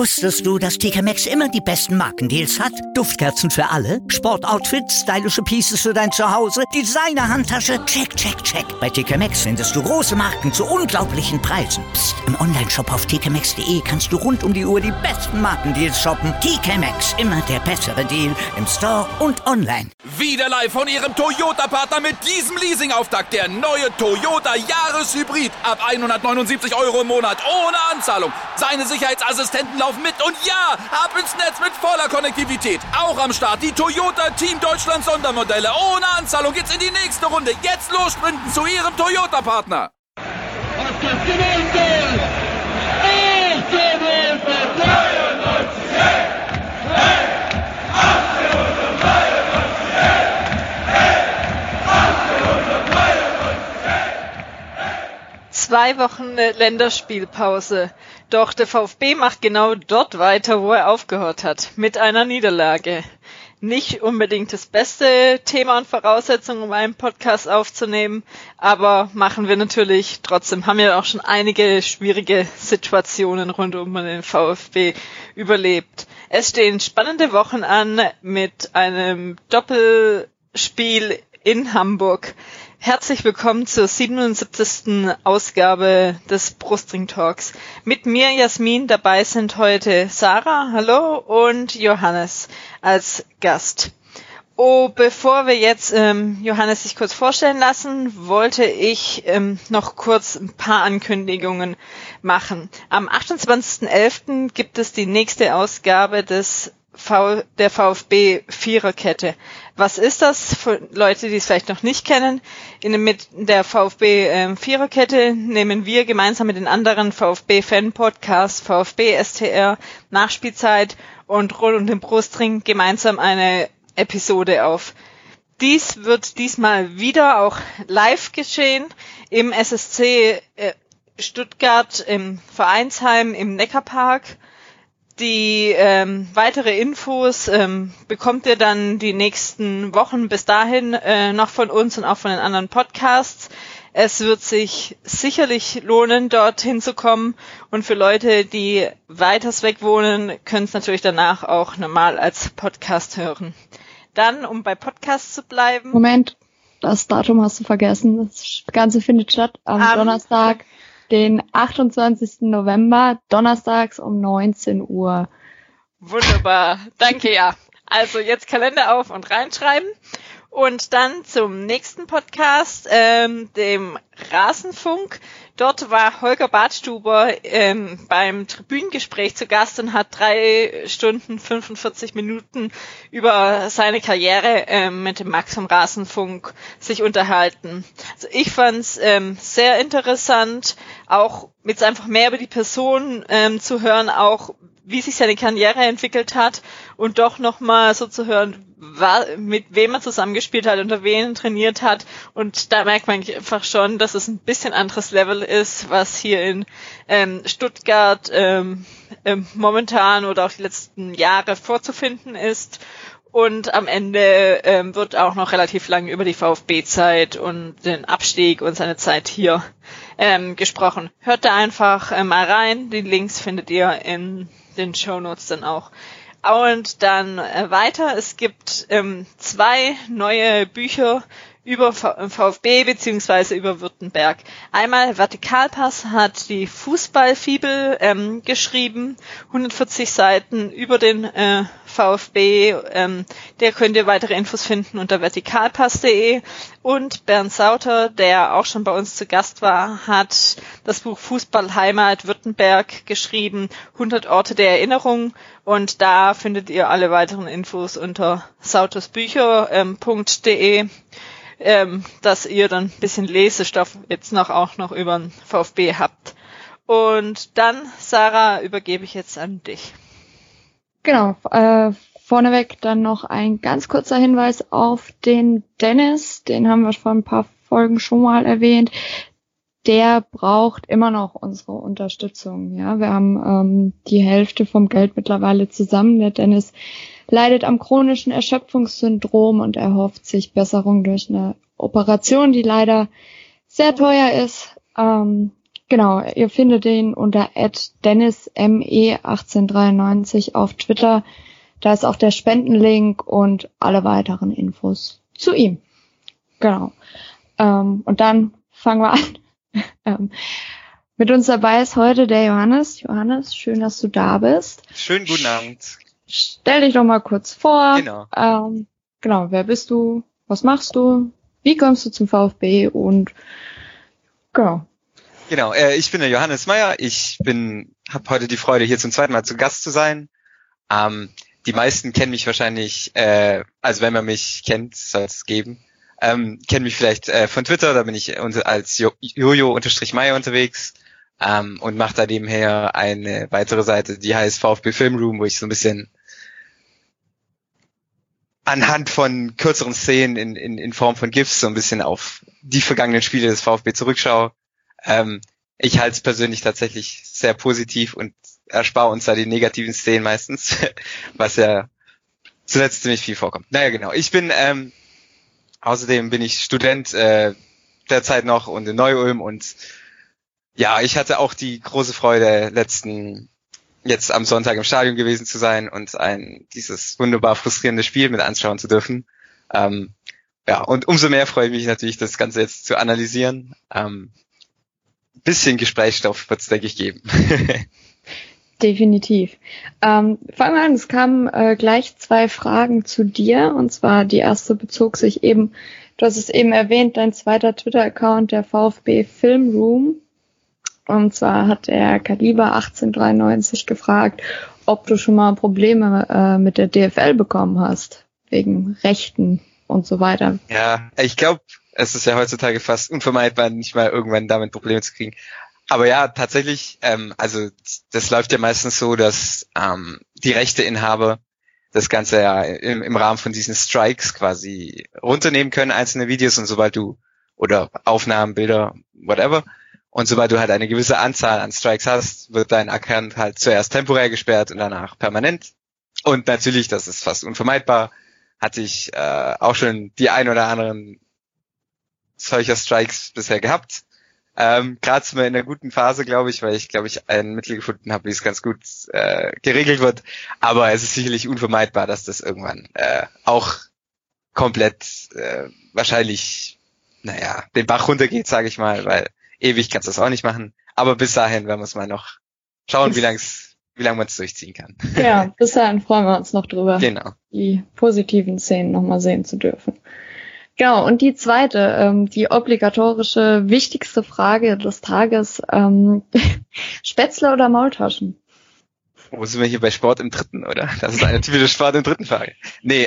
Wusstest du, dass TK Maxx immer die besten Markendeals hat? Duftkerzen für alle, Sportoutfits, stylische Pieces für dein Zuhause, Designer-Handtasche, check, check, check. Bei TK Maxx findest du große Marken zu unglaublichen Preisen. Psst. Im Onlineshop auf tkmaxx.de kannst du rund um die Uhr die besten Markendeals shoppen. TK Maxx, immer der bessere Deal im Store und online. Wieder live von Ihrem Toyota-Partner mit diesem Leasing-Auftakt. Der neue Toyota Jahreshybrid. Ab 179 € im Monat. Ohne Anzahlung. Seine Sicherheitsassistenten laufen mit. Und ja, ab ins Netz mit voller Konnektivität. Auch am Start die Toyota Team Deutschland Sondermodelle. Ohne Anzahlung geht's in die nächste Runde. Jetzt los sprinten zu Ihrem Toyota-Partner. 2 Wochen Länderspielpause. Doch der VfB macht genau dort weiter, wo er aufgehört hat, mit einer Niederlage. Nicht unbedingt das beste Thema und Voraussetzung, um einen Podcast aufzunehmen, aber machen wir natürlich trotzdem. Haben ja auch schon einige schwierige Situationen rund um den VfB überlebt. Es stehen spannende Wochen an mit einem Doppelspiel in Hamburg. Herzlich willkommen zur 77. Ausgabe des Brustring Talks. Mit mir, Jasmin, dabei sind heute Sarah, hallo, und Johannes als Gast. Bevor wir jetzt Johannes sich kurz vorstellen lassen, wollte ich noch kurz ein paar Ankündigungen machen. Am 28.11. gibt es die nächste Ausgabe der VfB Viererkette. Was ist das? Für Leute, die es vielleicht noch nicht kennen, mit der VfB Viererkette nehmen wir gemeinsam mit den anderen VfB-Fan-Podcasts, VfB STR, Nachspielzeit und Rund um den Brustring gemeinsam eine Episode auf. Dies wird diesmal wieder auch live geschehen im SSC Stuttgart im Vereinsheim im Neckarpark. Die weitere Infos bekommt ihr dann die nächsten Wochen bis dahin noch von uns und auch von den anderen Podcasts. Es wird sich sicherlich lohnen, dorthin zu kommen. Und für Leute, die weiters weg wohnen, können es natürlich danach auch normal als Podcast hören. Dann, um bei Podcasts zu bleiben. Moment, das Datum hast du vergessen. Das Ganze findet statt am Donnerstag, den 28. November, donnerstags um 19 Uhr. Wunderbar, danke, ja. Also jetzt Kalender auf und reinschreiben. Und dann zum nächsten Podcast, dem Rasenfunk. Dort war Holger Badstuber beim Tribünengespräch zu Gast und hat 3 Stunden 45 Minuten über seine Karriere mit dem Max vom Rasenfunk sich unterhalten. Also ich fand's sehr interessant, auch jetzt einfach mehr über die Person zu hören, auch wie sich seine Karriere entwickelt hat und doch nochmal so zu hören, mit wem er zusammengespielt hat, unter wen trainiert hat. Und da merkt man einfach schon, dass es ein bisschen anderes Level ist, was hier in Stuttgart momentan oder auch die letzten Jahre vorzufinden ist. Und am Ende wird auch noch relativ lang über die VfB-Zeit und den Abstieg und seine Zeit hier gesprochen. Hört da einfach mal rein. Die Links findet ihr in den Shownotes dann auch. Und dann weiter. Es gibt 2 neue Bücher über VfB beziehungsweise über Württemberg. Einmal Vertikalpass hat die Fußballfibel geschrieben, 140 Seiten über den VfB. Der könnt ihr weitere Infos finden unter vertikalpass.de. Und Bernd Sauter, der auch schon bei uns zu Gast war, hat das Buch Fußballheimat Württemberg geschrieben, 100 Orte der Erinnerung. Und da findet ihr alle weiteren Infos unter sautersbücher.de. Dass ihr dann ein bisschen Lesestoff jetzt auch noch über den VfB habt. Und dann, Sarah, übergebe ich jetzt an dich. Genau, vorneweg dann noch ein ganz kurzer Hinweis auf den Dennis, den haben wir vor ein paar Folgen schon mal erwähnt. Der braucht immer noch unsere Unterstützung. Ja, wir haben die Hälfte vom Geld mittlerweile zusammen. Der Dennis leidet am chronischen Erschöpfungssyndrom und erhofft sich Besserung durch eine Operation, die leider sehr teuer ist. Genau, ihr findet ihn unter @dennisme1893 auf Twitter. Da ist auch der Spendenlink und alle weiteren Infos zu ihm. Genau. Und dann fangen wir an. Mit uns dabei ist heute der Johannes. Johannes, schön, dass du da bist. Schönen guten Abend. Stell dich doch mal kurz vor. Genau. Genau, wer bist du? Was machst du? Wie kommst du zum VfB? Und genau. Genau, ich bin der Johannes Meyer. Habe heute die Freude, hier zum zweiten Mal zu Gast zu sein. Die meisten kennen mich wahrscheinlich, also wenn man mich kennt, soll es geben, kennen mich vielleicht von Twitter, da bin ich als Jojo-Meyer unterwegs und mache da nebenher eine weitere Seite, die heißt VfB Film Room, wo ich so ein bisschen anhand von kürzeren Szenen in Form von GIFs so ein bisschen auf die vergangenen Spiele des VfB zurückschaue. Ich halte es persönlich tatsächlich sehr positiv und erspare uns da die negativen Szenen meistens, was ja zuletzt ziemlich viel vorkommt. Naja, genau. Außerdem bin ich Student derzeit noch und in Neu-Ulm und ja, ich hatte auch die große Freude, jetzt am Sonntag im Stadion gewesen zu sein und dieses wunderbar frustrierende Spiel mit anschauen zu dürfen. Ja, und umso mehr freue ich mich natürlich, das Ganze jetzt zu analysieren. Bisschen Gesprächsstoff wird es, denke ich, geben. Definitiv. Fangen wir an, es kamen gleich 2 Fragen zu dir, und zwar die erste bezog sich eben, du hast es eben erwähnt, dein zweiter Twitter-Account, der VfB Film Room, und zwar hat der Kaliber 1893 gefragt, ob du schon mal Probleme mit der DFL bekommen hast, wegen Rechten und so weiter. Ja, ich glaube, es ist ja heutzutage fast unvermeidbar, nicht mal irgendwann damit Probleme zu kriegen. Aber ja, tatsächlich, also das läuft ja meistens so, dass die Rechteinhaber das Ganze ja im Rahmen von diesen Strikes quasi runternehmen können, einzelne Videos, und sobald du, oder Aufnahmen, Bilder, whatever, und sobald du halt eine gewisse Anzahl an Strikes hast, wird dein Account halt zuerst temporär gesperrt und danach permanent. Und natürlich, das ist fast unvermeidbar, hatte ich auch schon die ein oder anderen solcher Strikes bisher gehabt. Gerade sind wir in einer guten Phase, glaube ich, weil ich ein Mittel gefunden habe, wie es ganz gut geregelt wird. Aber es ist sicherlich unvermeidbar, dass das irgendwann auch komplett wahrscheinlich, den Bach runtergeht, sage ich mal, weil ewig kannst du das auch nicht machen. Aber bis dahin werden wir es mal noch schauen, wie lange man es durchziehen kann. Ja, bis dahin freuen wir uns noch drüber, genau, die positiven Szenen nochmal sehen zu dürfen. Genau, und die zweite, die obligatorische, wichtigste Frage des Tages, Spätzle oder Maultaschen? Wo sind wir hier bei Sport im Dritten, oder? Das ist eine typische Sport im Dritten Frage. Nee,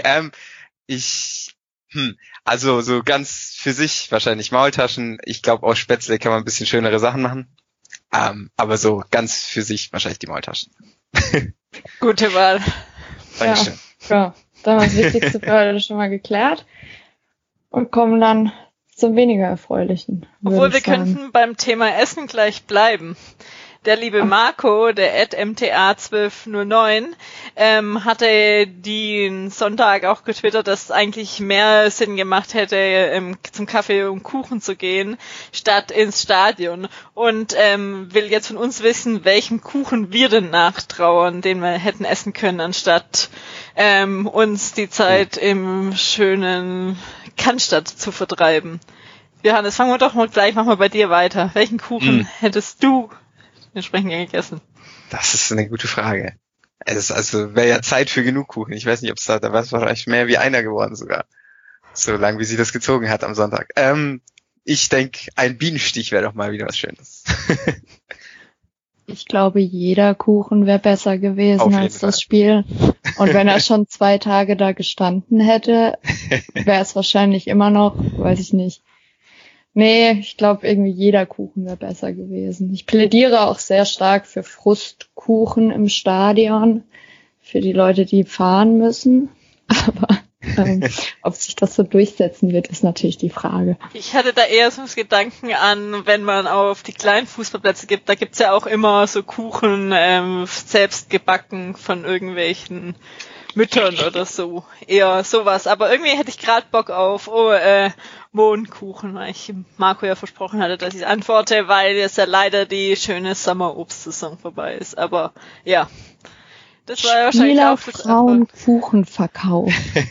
also so ganz für sich wahrscheinlich Maultaschen. Ich glaube, aus Spätzle kann man ein bisschen schönere Sachen machen. Aber so ganz für sich wahrscheinlich die Maultaschen. Gute Wahl. Dankeschön. Ja, dann war das Wichtigste für heute schon mal geklärt. Und kommen dann zum weniger Erfreulichen. Obwohl wir könnten beim Thema Essen gleich bleiben. Der liebe Marco, der @mta1209, hatte den Sonntag auch getwittert, dass es eigentlich mehr Sinn gemacht hätte, zum Kaffee und Kuchen zu gehen, statt ins Stadion. Und will jetzt von uns wissen, welchen Kuchen wir denn nachtrauern, den wir hätten essen können, anstatt uns die Zeit im schönen Cannstatt zu vertreiben. Johannes, fangen wir doch mal gleich mal bei dir weiter. Welchen Kuchen hättest du entsprechend gegessen? Das ist eine gute Frage. Wäre ja Zeit für genug Kuchen. Ich weiß nicht, ob es da war es wahrscheinlich mehr wie einer geworden sogar. So lang wie sie das gezogen hat am Sonntag. Ich denke, ein Bienenstich wäre doch mal wieder was Schönes. Ich glaube, jeder Kuchen wäre besser gewesen als das Spiel. Und wenn er schon 2 Tage da gestanden hätte, wäre es wahrscheinlich immer noch, weiß ich nicht. Nee, ich glaube, irgendwie jeder Kuchen wäre besser gewesen. Ich plädiere auch sehr stark für Frustkuchen im Stadion, für die Leute, die fahren müssen. Aber Ob sich das so durchsetzen wird, ist natürlich die Frage. Ich hatte da eher so das Gedanken an, wenn man auf die kleinen Fußballplätze gibt, da gibt's ja auch immer so Kuchen selbst gebacken von irgendwelchen Müttern oder so. Eher sowas. Aber irgendwie hätte ich gerade Bock auf Mohnkuchen, weil ich Marco ja versprochen hatte, dass ich antworte, weil jetzt ja leider die schöne Sommerobstsaison vorbei ist. Aber ja, das war ja wahrscheinlich auch das Frauenkuchenverkauf.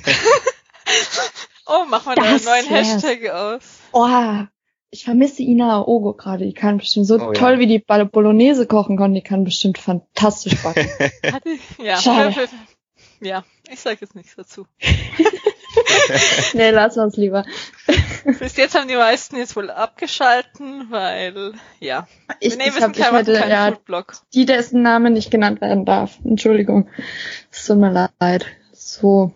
Oh, mach mal da einen neuen Hashtag aus. Oh, ich vermisse Ina Ogo gerade. Die kann bestimmt so toll, wie die Bolognese kochen kann. Die kann bestimmt fantastisch backen. Ja, schade. Ja, ich sag jetzt nichts dazu. Nee, lass uns lieber. Bis jetzt haben die meisten jetzt wohl abgeschalten, weil, ja. Ich hatte Foodblog. Die, dessen Name nicht genannt werden darf. Entschuldigung. Es tut mir leid. So.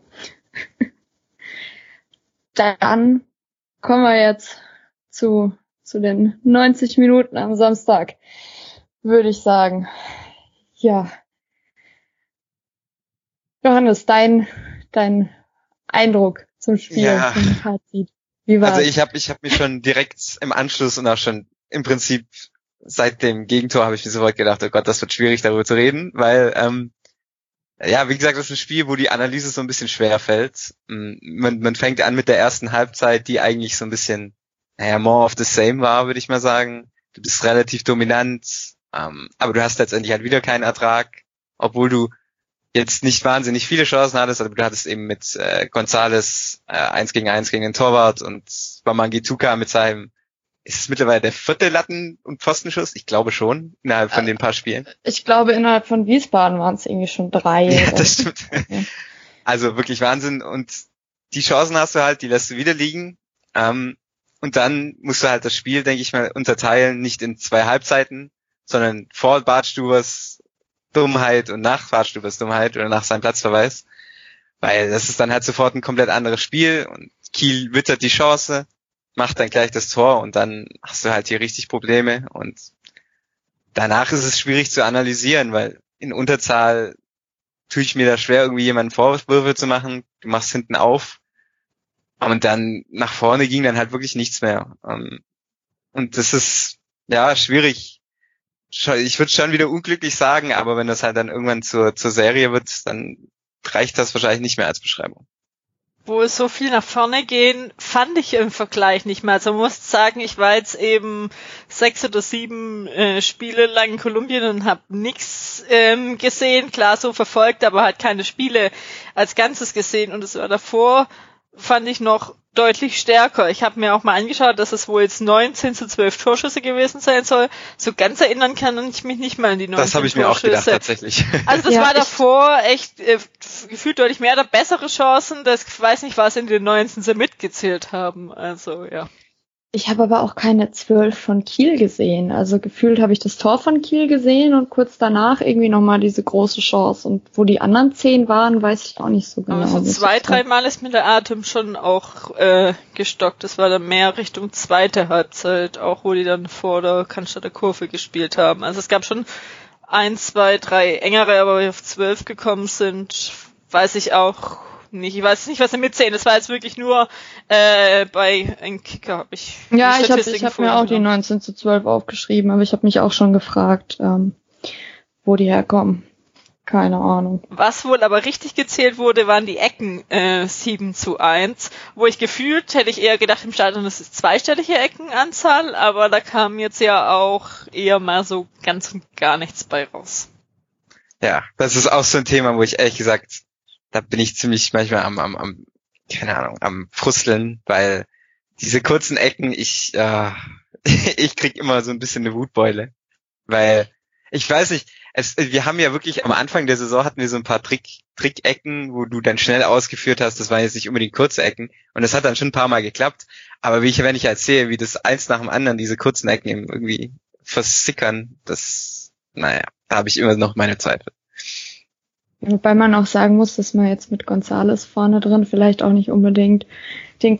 Dann kommen wir jetzt zu den 90 Minuten am Samstag. Würde ich sagen. Ja. Johannes, dein Eindruck zum Spiel, zum Fazit. Wie war's? Also ich hab mich schon direkt im Anschluss und auch schon im Prinzip seit dem Gegentor habe ich mir sofort gedacht, oh Gott, das wird schwierig, darüber zu reden, weil wie gesagt, das ist ein Spiel, wo die Analyse so ein bisschen schwer fällt. Man fängt an mit der ersten Halbzeit, die eigentlich so ein bisschen, more of the same war, würde ich mal sagen. Du bist relativ dominant, aber du hast letztendlich halt wieder keinen Ertrag, obwohl du jetzt nicht wahnsinnig viele Chancen hattest, aber du hattest eben mit González 1 gegen den Torwart und Bamangituka mit seinem, ist es mittlerweile der 4. Latten- und Pfostenschuss? Ich glaube schon, innerhalb von den paar Spielen. Ich glaube, innerhalb von Wiesbaden waren es irgendwie schon 3. Ja, das stimmt. Ja. Also wirklich Wahnsinn, und die Chancen hast du halt, die lässt du wieder liegen, und dann musst du halt das Spiel, denke ich mal, unterteilen, nicht in 2 Halbzeiten, sondern vor Bartstubers Dummheit und nach Bartstubers Dummheit oder nach seinem Platzverweis, weil das ist dann halt sofort ein komplett anderes Spiel und Kiel wittert die Chance, macht dann gleich das Tor und dann hast du halt hier richtig Probleme, und danach ist es schwierig zu analysieren, weil in Unterzahl tue ich mir da schwer, irgendwie jemanden Vorwürfe zu machen. Du machst hinten auf und dann nach vorne ging dann halt wirklich nichts mehr, und das ist schwierig. Ich würde schon wieder unglücklich sagen, aber wenn das halt dann irgendwann zur Serie wird, dann reicht das wahrscheinlich nicht mehr als Beschreibung. Wo es so viel nach vorne gehen, fand ich im Vergleich nicht mehr. Also muss sagen, ich war jetzt eben 6 oder 7 Spiele lang in Kolumbien und habe nichts gesehen, klar so verfolgt, aber halt keine Spiele als Ganzes gesehen, und es war davor, fand ich noch deutlich stärker. Ich habe mir auch mal angeschaut, dass es wohl jetzt 19-12 Torschüsse gewesen sein soll. So ganz erinnern kann ich mich nicht mal an die 19 Torschüsse. Das habe ich mir auch gedacht, tatsächlich. Also das war davor echt gefühlt deutlich mehr, da bessere Chancen. Das weiß nicht, was in den 19 sie mitgezählt haben. Also ja. Ich habe aber auch keine 12 von Kiel gesehen. Also gefühlt habe ich das Tor von Kiel gesehen und kurz danach irgendwie nochmal diese große Chance. Und wo die anderen 10 waren, weiß ich auch nicht so genau. Aber so 2-3 Mal ist mir der Atem schon auch gestockt. Das war dann mehr Richtung zweite Halbzeit, auch wo die dann vor der Cannstatter Kurve gespielt haben. Also es gab schon 1, 2, 3 engere, aber wir auf 12 gekommen sind, weiß ich auch nicht. Ich weiß nicht, was sie mitzählen. Das war jetzt wirklich nur bei einem Kicker habe ich. Ja, ich hab mir auch die 19-12 aufgeschrieben, aber ich habe mich auch schon gefragt, wo die herkommen. Keine Ahnung. Was wohl aber richtig gezählt wurde, waren die Ecken 7-1, wo ich gefühlt, hätte ich eher gedacht im Stadion, das ist zweistellige Eckenanzahl, aber da kam jetzt ja auch eher mal so ganz und gar nichts bei raus. Ja, das ist auch so ein Thema, wo ich ehrlich gesagt, da bin ich ziemlich manchmal am Frusteln, weil diese kurzen Ecken, ich krieg immer so ein bisschen eine Wutbeule, weil ich weiß nicht, wir haben ja wirklich am Anfang der Saison hatten wir so ein paar Trick-Ecken, wo du dann schnell ausgeführt hast, das waren jetzt nicht unbedingt kurze Ecken, und das hat dann schon ein paar Mal geklappt, aber wenn ich halt sehe, wie das eins nach dem anderen diese kurzen Ecken irgendwie versickern, da habe ich immer noch meine Zweifel. Wobei man auch sagen muss, dass man jetzt mit González vorne drin vielleicht auch nicht unbedingt den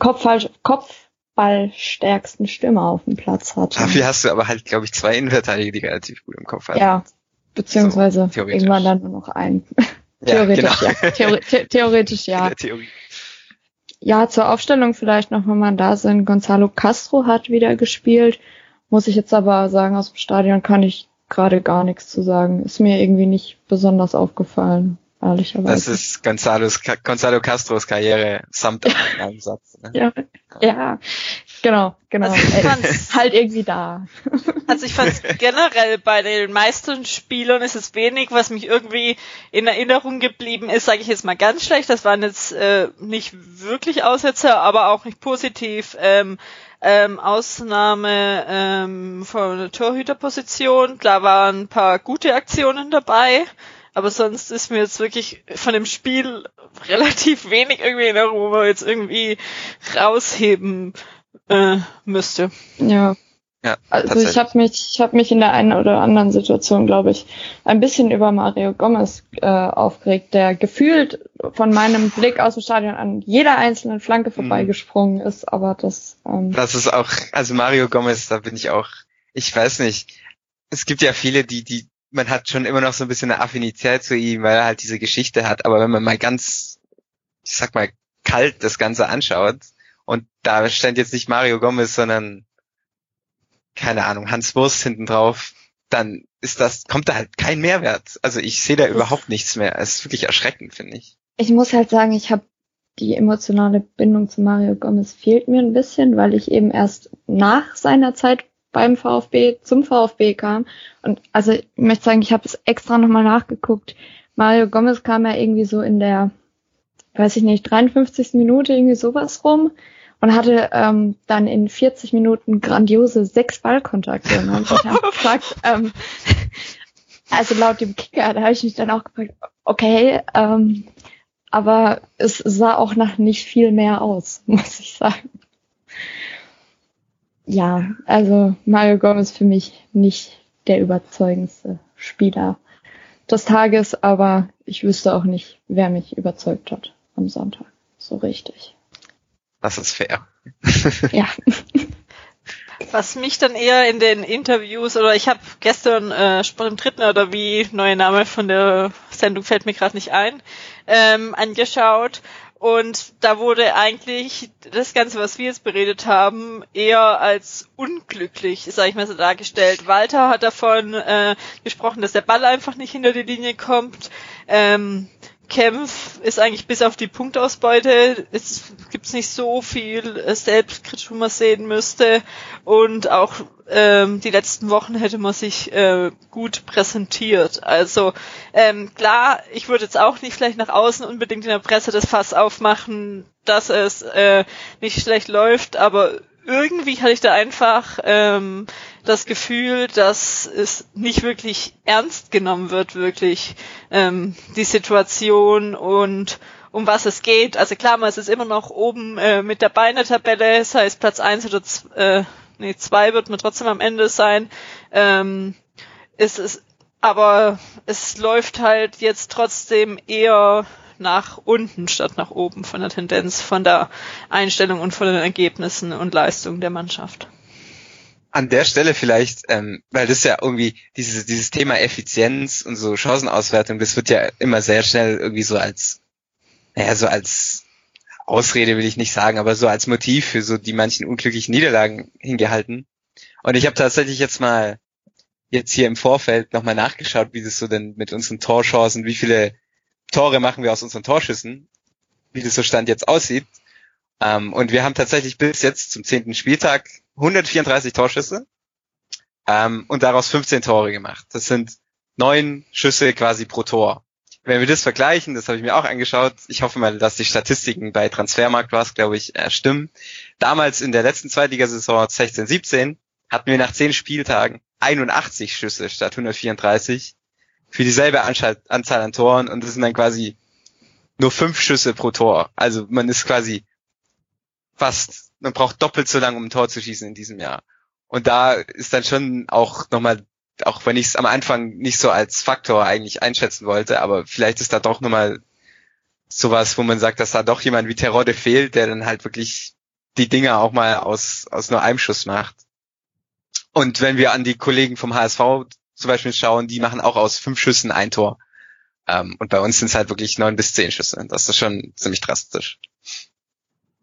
kopfballstärksten Stürmer auf dem Platz hat. Dafür hast du aber halt, glaube ich, 2 Innenverteidiger, die relativ gut im Kopf haben. Ja, beziehungsweise so, irgendwann dann nur noch einen. Theoretisch, Theoretisch ja. In der Theorie. Ja, zur Aufstellung vielleicht noch, wenn man da sind. Gonzalo Castro hat wieder gespielt. Muss ich jetzt aber sagen, aus dem Stadion kann ich gerade gar nichts zu sagen. Ist mir irgendwie nicht besonders aufgefallen, ehrlicherweise. Das ist Gonzalo Castros Karriere samt einem Satz. Ne? Ja, genau. Also halt irgendwie da. Also ich fand generell bei den meisten Spielern ist es wenig, was mich irgendwie in Erinnerung geblieben ist, sage ich jetzt mal ganz schlecht. Das waren jetzt nicht wirklich Aussetzer, aber auch nicht positiv. Ausnahme von der Torhüterposition. Klar waren ein paar gute Aktionen dabei, aber sonst ist mir jetzt wirklich von dem Spiel relativ wenig irgendwie in Erinnerung, wo man jetzt irgendwie rausheben müsste. Ja. Ja, also ich habe mich in der einen oder anderen Situation, glaube ich, ein bisschen über Mario Gomez aufgeregt, der gefühlt von meinem Blick aus dem Stadion an jeder einzelnen Flanke vorbeigesprungen ist, aber das ist auch, also Mario Gomez, da bin ich auch, ich weiß nicht, es gibt ja viele, die man hat schon immer noch so ein bisschen eine Affinität zu ihm, weil er halt diese Geschichte hat, aber wenn man mal ganz, ich sag mal, kalt das Ganze anschaut und da stand jetzt nicht Mario Gomez, sondern keine Ahnung, Hans Wurst hinten drauf, dann kommt da halt kein Mehrwert. Also ich sehe da überhaupt nichts mehr. Es ist wirklich erschreckend, finde ich. Ich muss halt sagen, ich habe die emotionale Bindung zu Mario Gomez fehlt mir ein bisschen, weil ich eben erst nach seiner Zeit beim VfB zum VfB kam. Und also ich möchte sagen, ich habe es extra nochmal nachgeguckt. Mario Gomez kam ja irgendwie so in der, weiß ich nicht, 53. Minute irgendwie sowas rum. Und hatte dann in 40 Minuten grandiose 6 Ballkontakte. Und ich habe gefragt, also laut dem Kicker, da habe ich mich dann auch gefragt, okay, aber es sah auch nach nicht viel mehr aus, muss ich sagen. Ja, also Mario Gomez für mich nicht der überzeugendste Spieler des Tages, aber ich wüsste auch nicht, wer mich überzeugt hat am Sonntag. So richtig. Das ist fair. Ja. Was mich dann eher in den Interviews, oder ich habe gestern Sport im Dritten oder wie, neue Name von der Sendung fällt mir gerade nicht ein, angeschaut. Und da wurde eigentlich das Ganze, was wir jetzt beredet haben, eher als unglücklich, sag ich mal so, dargestellt. Walter hat davon gesprochen, dass der Ball einfach nicht hinter die Linie kommt. Kempf ist eigentlich bis auf die Punktausbeute, es gibt's nicht so viel Selbstkritik, wo man sehen müsste, und auch die letzten Wochen hätte man sich gut präsentiert. Also klar, ich würde jetzt auch nicht vielleicht nach außen unbedingt in der Presse das Fass aufmachen, dass es nicht schlecht läuft, aber irgendwie hatte ich da einfach das Gefühl, dass es nicht wirklich ernst genommen wird, wirklich die Situation und um was es geht. Also klar, man ist immer noch oben mit dabei in der Tabelle, das heißt Platz 1 oder 2 wird man trotzdem am Ende sein. Aber es läuft halt jetzt trotzdem eher nach unten statt nach oben von der Tendenz, von der Einstellung und von den Ergebnissen und Leistungen der Mannschaft. An der Stelle vielleicht, weil das ja irgendwie dieses Thema Effizienz und so Chancenauswertung, das wird ja immer sehr schnell irgendwie so als Ausrede will ich nicht sagen, aber so als Motiv für so die manchen unglücklichen Niederlagen hingehalten. Und ich habe tatsächlich jetzt hier im Vorfeld nochmal nachgeschaut, wie das so denn mit unseren Torchancen, wie viele Tore machen wir aus unseren Torschüssen, wie das so Stand jetzt aussieht. Und wir haben tatsächlich bis jetzt zum 10. Spieltag 134 Torschüsse und daraus 15 Tore gemacht. Das sind 9 Schüsse quasi pro Tor. Wenn wir das vergleichen, das habe ich mir auch angeschaut, ich hoffe mal, dass die Statistiken bei Transfermarkt was, glaube ich, stimmen. Damals in der letzten Zweitligasaison 16/17 hatten wir nach 10 Spieltagen 81 Schüsse statt 134 für dieselbe Anzahl an Toren, und das sind dann quasi nur 5 Schüsse pro Tor. Also man ist quasi man braucht doppelt so lange, um ein Tor zu schießen in diesem Jahr. Und da ist dann schon auch nochmal, auch wenn ich es am Anfang nicht so als Faktor eigentlich einschätzen wollte, aber vielleicht ist da doch nochmal sowas, wo man sagt, dass da doch jemand wie Terodde fehlt, der dann halt wirklich die Dinger auch mal aus nur einem Schuss macht. Und wenn wir an die Kollegen vom HSV zum Beispiel schauen, die machen auch aus 5 Schüssen ein Tor. Und bei uns sind es halt wirklich 9 bis 10 Schüsse. Das ist schon ziemlich drastisch.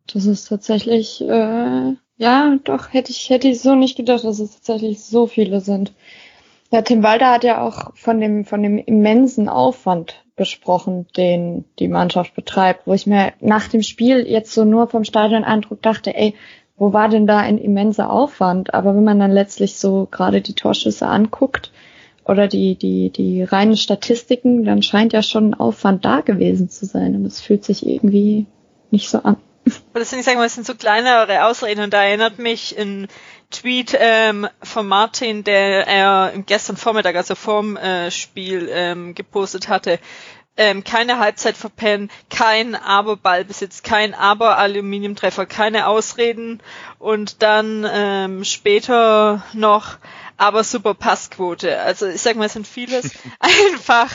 Das ist tatsächlich, ja, doch, hätte ich so nicht gedacht, dass es tatsächlich so viele sind. Ja, Tim Walter hat ja auch von dem immensen Aufwand gesprochen, den die Mannschaft betreibt, wo ich mir nach dem Spiel jetzt so nur vom Stadion-Eindruck dachte, ey, wo war denn da ein immenser Aufwand? Aber wenn man dann letztlich so gerade die Torschüsse anguckt oder die reinen Statistiken, dann scheint ja schon ein Aufwand da gewesen zu sein. Und es fühlt sich irgendwie nicht so an. Aber das sind so kleinere Ausreden, und da erinnert mich ein Tweet von Martin, der er gestern Vormittag, also vorm Spiel, gepostet hatte. Keine Halbzeit verpennen, kein Aber-Ballbesitz, kein Aber-Aluminiumtreffer, keine Ausreden, und dann später noch aber super Passquote. Also ich sag mal, es sind vieles einfach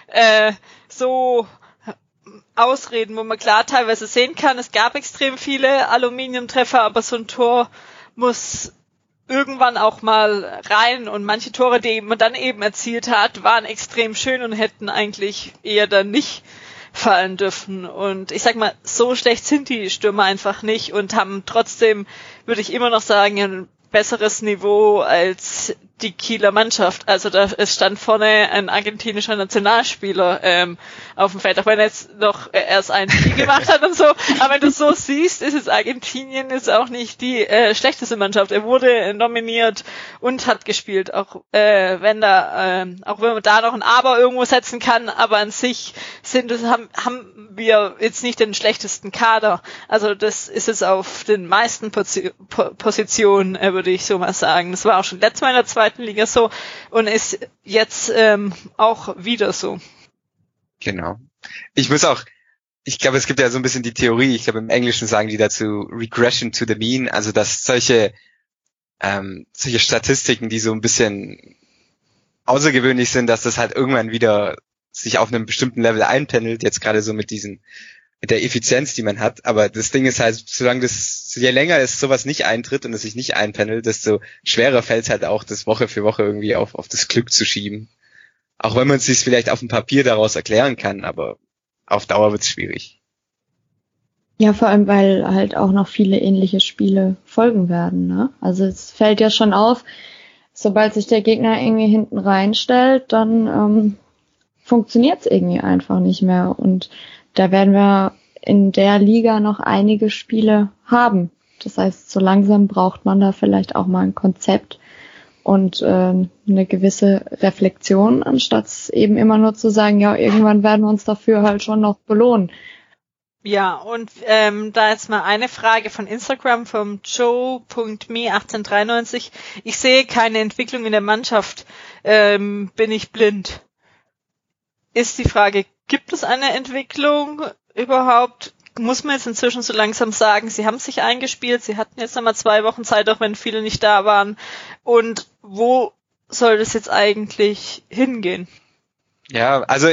so Ausreden, wo man klar teilweise sehen kann, es gab extrem viele Aluminiumtreffer, aber so ein Tor muss irgendwann auch mal rein, und manche Tore, die man dann eben erzielt hat, waren extrem schön und hätten eigentlich eher dann nicht fallen dürfen. Und ich sag mal, so schlecht sind die Stürmer einfach nicht und haben trotzdem, würde ich immer noch sagen, ein besseres Niveau als die Kieler Mannschaft. Also es stand vorne ein argentinischer Nationalspieler auf dem Feld, auch wenn er jetzt noch erst ein Spiel gemacht hat und so. Aber wenn du so siehst, ist es Argentinien ist auch nicht die schlechteste Mannschaft. Er wurde nominiert und hat gespielt, auch wenn man da noch ein Aber irgendwo setzen kann. Aber an sich haben wir jetzt nicht den schlechtesten Kader. Also das ist es auf den meisten Positionen, würde ich so mal sagen. Das war auch schon letztes Mal in der zweiten Liga so und ist jetzt auch wieder so. Genau. Ich glaube, es gibt ja so ein bisschen die Theorie, ich glaube im Englischen sagen die dazu Regression to the mean, also dass solche Statistiken, die so ein bisschen außergewöhnlich sind, dass das halt irgendwann wieder sich auf einem bestimmten Level einpendelt, jetzt gerade so mit der Effizienz, die man hat. Aber das Ding ist halt, je länger es sowas nicht eintritt und es sich nicht einpendelt, desto schwerer fällt es halt auch, das Woche für Woche irgendwie auf das Glück zu schieben. Auch wenn man es sich vielleicht auf dem Papier daraus erklären kann, aber auf Dauer wird es schwierig. Ja, vor allem, weil halt auch noch viele ähnliche Spiele folgen werden, ne? Also es fällt ja schon auf, sobald sich der Gegner irgendwie hinten reinstellt, dann funktioniert es irgendwie einfach nicht mehr. Und da werden wir in der Liga noch einige Spiele haben. Das heißt, so langsam braucht man da vielleicht auch mal ein Konzept und eine gewisse Reflexion, anstatt eben immer nur zu sagen, ja, irgendwann werden wir uns dafür halt schon noch belohnen. Ja, und da jetzt mal eine Frage von Instagram vom Joe.me1893. Ich sehe keine Entwicklung in der Mannschaft. Bin ich blind? Ist die Frage, gibt es eine Entwicklung überhaupt? Muss man jetzt inzwischen so langsam sagen, sie haben sich eingespielt, sie hatten jetzt nochmal 2 Wochen Zeit, auch wenn viele nicht da waren. Und wo soll das jetzt eigentlich hingehen? Ja, also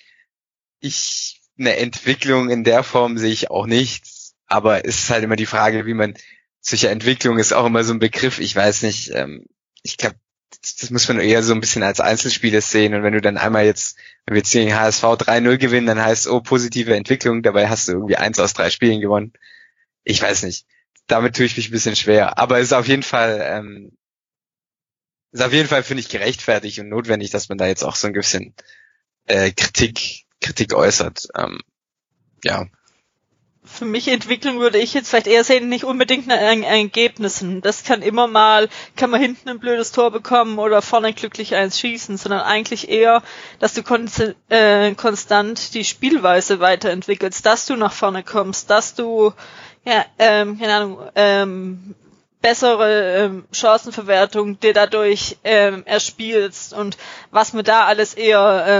eine Entwicklung in der Form sehe ich auch nicht. Aber es ist halt immer die Frage, solche Entwicklung ist auch immer so ein Begriff. Ich weiß nicht, ich glaube, das muss man eher so ein bisschen als Einzelspiele sehen. Und wenn du dann einmal wenn wir jetzt gegen HSV 3-0 gewinnen, dann heißt positive Entwicklung, dabei hast du irgendwie 1 aus 3 Spielen gewonnen. Ich weiß nicht. Damit tue ich mich ein bisschen schwer. Aber es ist auf jeden Fall, finde ich, gerechtfertigt und notwendig, dass man da jetzt auch so ein bisschen Kritik äußert. Ja. Für mich Entwicklung würde ich jetzt vielleicht eher sehen, nicht unbedingt nach Ergebnissen. Das kann man hinten ein blödes Tor bekommen oder vorne glücklich eins schießen, sondern eigentlich eher, dass du konstant die Spielweise weiterentwickelst, dass du nach vorne kommst, dass du, bessere Chancenverwertung dir dadurch erspielst, und was man da alles eher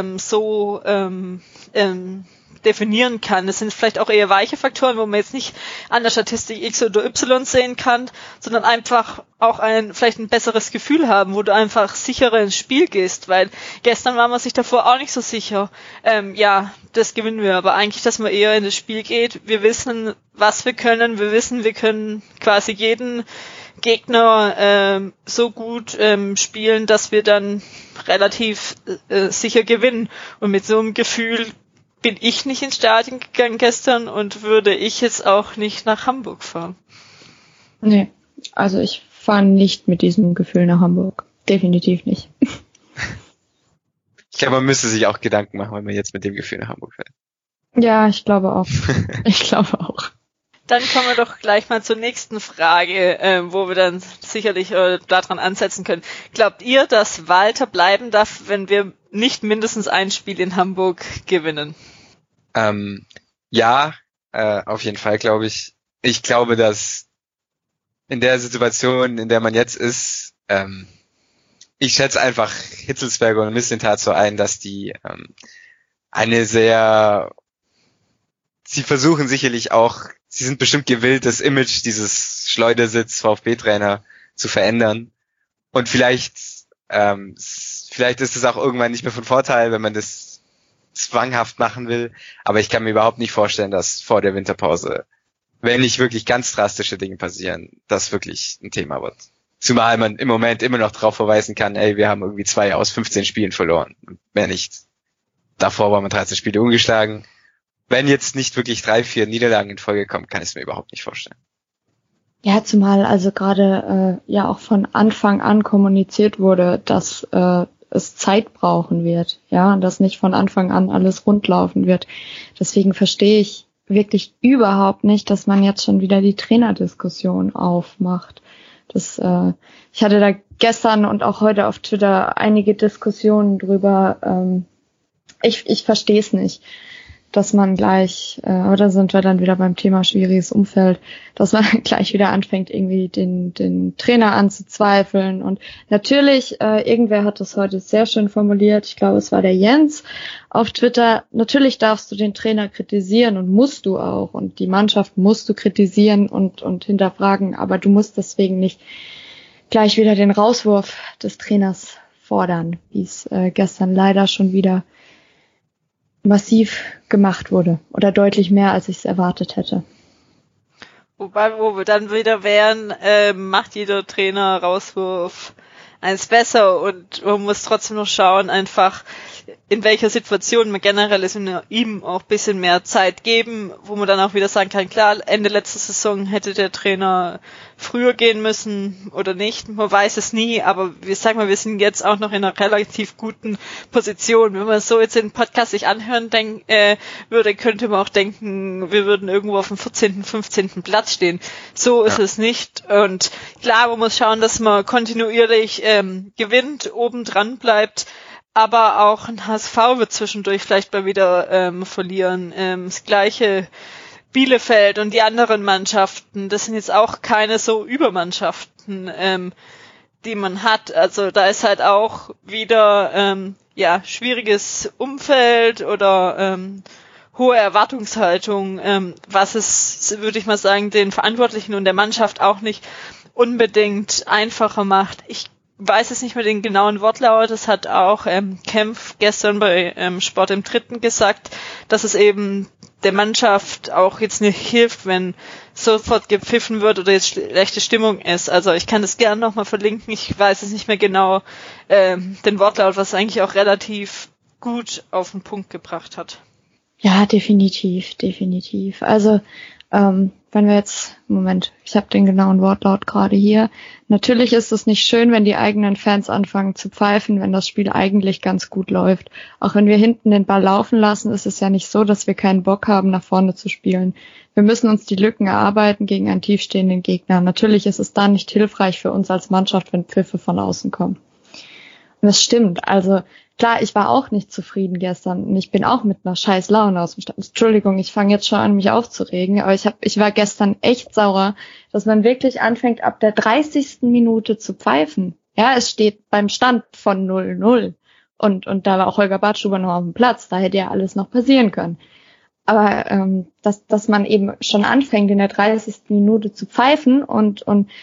definieren kann. Das sind vielleicht auch eher weiche Faktoren, wo man jetzt nicht an der Statistik X oder Y sehen kann, sondern einfach auch vielleicht ein besseres Gefühl haben, wo du einfach sicherer ins Spiel gehst, weil gestern war man sich davor auch nicht so sicher. Das gewinnen wir, aber eigentlich, dass man eher in das Spiel geht. Wir wissen, was wir können. Wir wissen, wir können quasi jeden Gegner so gut spielen, dass wir dann relativ sicher gewinnen. Und mit so einem Gefühl bin ich nicht ins Stadion gegangen gestern und würde ich jetzt auch nicht nach Hamburg fahren. Nee, also ich fahre nicht mit diesem Gefühl nach Hamburg. Definitiv nicht. Ich glaube, man müsste sich auch Gedanken machen, wenn man jetzt mit dem Gefühl nach Hamburg fährt. Ja, ich glaube auch. Dann kommen wir doch gleich mal zur nächsten Frage, wo wir dann sicherlich daran ansetzen können. Glaubt ihr, dass Walter bleiben darf, wenn wir nicht mindestens ein Spiel in Hamburg gewinnen? Ja, auf jeden Fall glaube ich. Ich glaube, dass in der Situation, in der man jetzt ist, ich schätze einfach Hitzelsberger und Mislintat so ein, dass die sie versuchen sicherlich auch, sie sind bestimmt gewillt, das Image dieses Schleudersitz VfB-Trainer zu verändern. Und vielleicht ist es auch irgendwann nicht mehr von Vorteil, wenn man das zwanghaft machen will. Aber ich kann mir überhaupt nicht vorstellen, dass vor der Winterpause, wenn nicht wirklich ganz drastische Dinge passieren, das wirklich ein Thema wird. Zumal man im Moment immer noch darauf verweisen kann, wir haben irgendwie 2 aus 15 Spielen verloren. Mehr nicht. Davor waren wir 13 Spiele ungeschlagen. Wenn jetzt nicht wirklich 3-4 Niederlagen in Folge kommen, kann ich es mir überhaupt nicht vorstellen. Ja, zumal also gerade ja auch von Anfang an kommuniziert wurde, dass es Zeit brauchen wird, ja, und dass nicht von Anfang an alles rundlaufen wird. Deswegen verstehe ich wirklich überhaupt nicht, dass man jetzt schon wieder die Trainerdiskussion aufmacht. Ich hatte da gestern und auch heute auf Twitter einige Diskussionen drüber. Ich verstehe es nicht, dass man gleich, oder sind wir dann wieder beim Thema schwieriges Umfeld, dass man gleich wieder anfängt, irgendwie den Trainer anzuzweifeln. Und natürlich, irgendwer hat das heute sehr schön formuliert, ich glaube, es war der Jens auf Twitter, natürlich darfst du den Trainer kritisieren und musst du auch. Und die Mannschaft musst du kritisieren und hinterfragen, aber du musst deswegen nicht gleich wieder den Rauswurf des Trainers fordern, wie es gestern leider schon wieder massiv gemacht wurde oder deutlich mehr, als ich es erwartet hätte. Wobei, wo wir dann wieder wären, macht jeder Trainer Rauswurf eins besser und man muss trotzdem noch schauen, einfach in welcher Situation man generell ist und ihm auch ein bisschen mehr Zeit geben, wo man dann auch wieder sagen kann, klar, Ende letzter Saison hätte der Trainer früher gehen müssen oder nicht, man weiß es nie, aber wir sind jetzt auch noch in einer relativ guten Position. Wenn man so jetzt den Podcast sich anhören würde, könnte man auch denken, wir würden irgendwo auf dem 14., 15. Platz stehen. So ist es nicht und klar, man muss schauen, dass man kontinuierlich gewinnt, oben dran bleibt, aber auch ein HSV wird zwischendurch vielleicht mal wieder verlieren. Das gleiche Bielefeld und die anderen Mannschaften, das sind jetzt auch keine so Übermannschaften, die man hat. Also da ist halt auch wieder schwieriges Umfeld oder hohe Erwartungshaltung, was es, würde ich mal sagen, den Verantwortlichen und der Mannschaft auch nicht unbedingt einfacher macht. Ich weiß es nicht mehr den genauen Wortlaut, das hat auch Kempf gestern bei Sport im Dritten gesagt, dass es eben der Mannschaft auch jetzt nicht hilft, wenn sofort gepfiffen wird oder jetzt schlechte Stimmung ist. Also ich kann das gerne nochmal verlinken, ich weiß es nicht mehr genau, den Wortlaut, was eigentlich auch relativ gut auf den Punkt gebracht hat. Ja, definitiv. Also wenn wir jetzt, Moment, ich habe den genauen Wortlaut gerade hier. Natürlich ist es nicht schön, wenn die eigenen Fans anfangen zu pfeifen, wenn das Spiel eigentlich ganz gut läuft. Auch wenn wir hinten den Ball laufen lassen, ist es ja nicht so, dass wir keinen Bock haben, nach vorne zu spielen. Wir müssen uns die Lücken erarbeiten gegen einen tiefstehenden Gegner. Natürlich ist es da nicht hilfreich für uns als Mannschaft, wenn Pfiffe von außen kommen. Und das stimmt, also klar, ich war auch nicht zufrieden gestern und ich bin auch mit einer scheiß Laune aus dem Stadion. Entschuldigung, ich fange jetzt schon an, mich aufzuregen, aber ich war gestern echt sauer, dass man wirklich anfängt, ab der 30. Minute zu pfeifen. Ja, es steht beim Stand von 0-0 und da war auch Holger Badstuber noch auf dem Platz, da hätte ja alles noch passieren können. Aber dass man eben schon anfängt, in der 30. Minute zu pfeifen und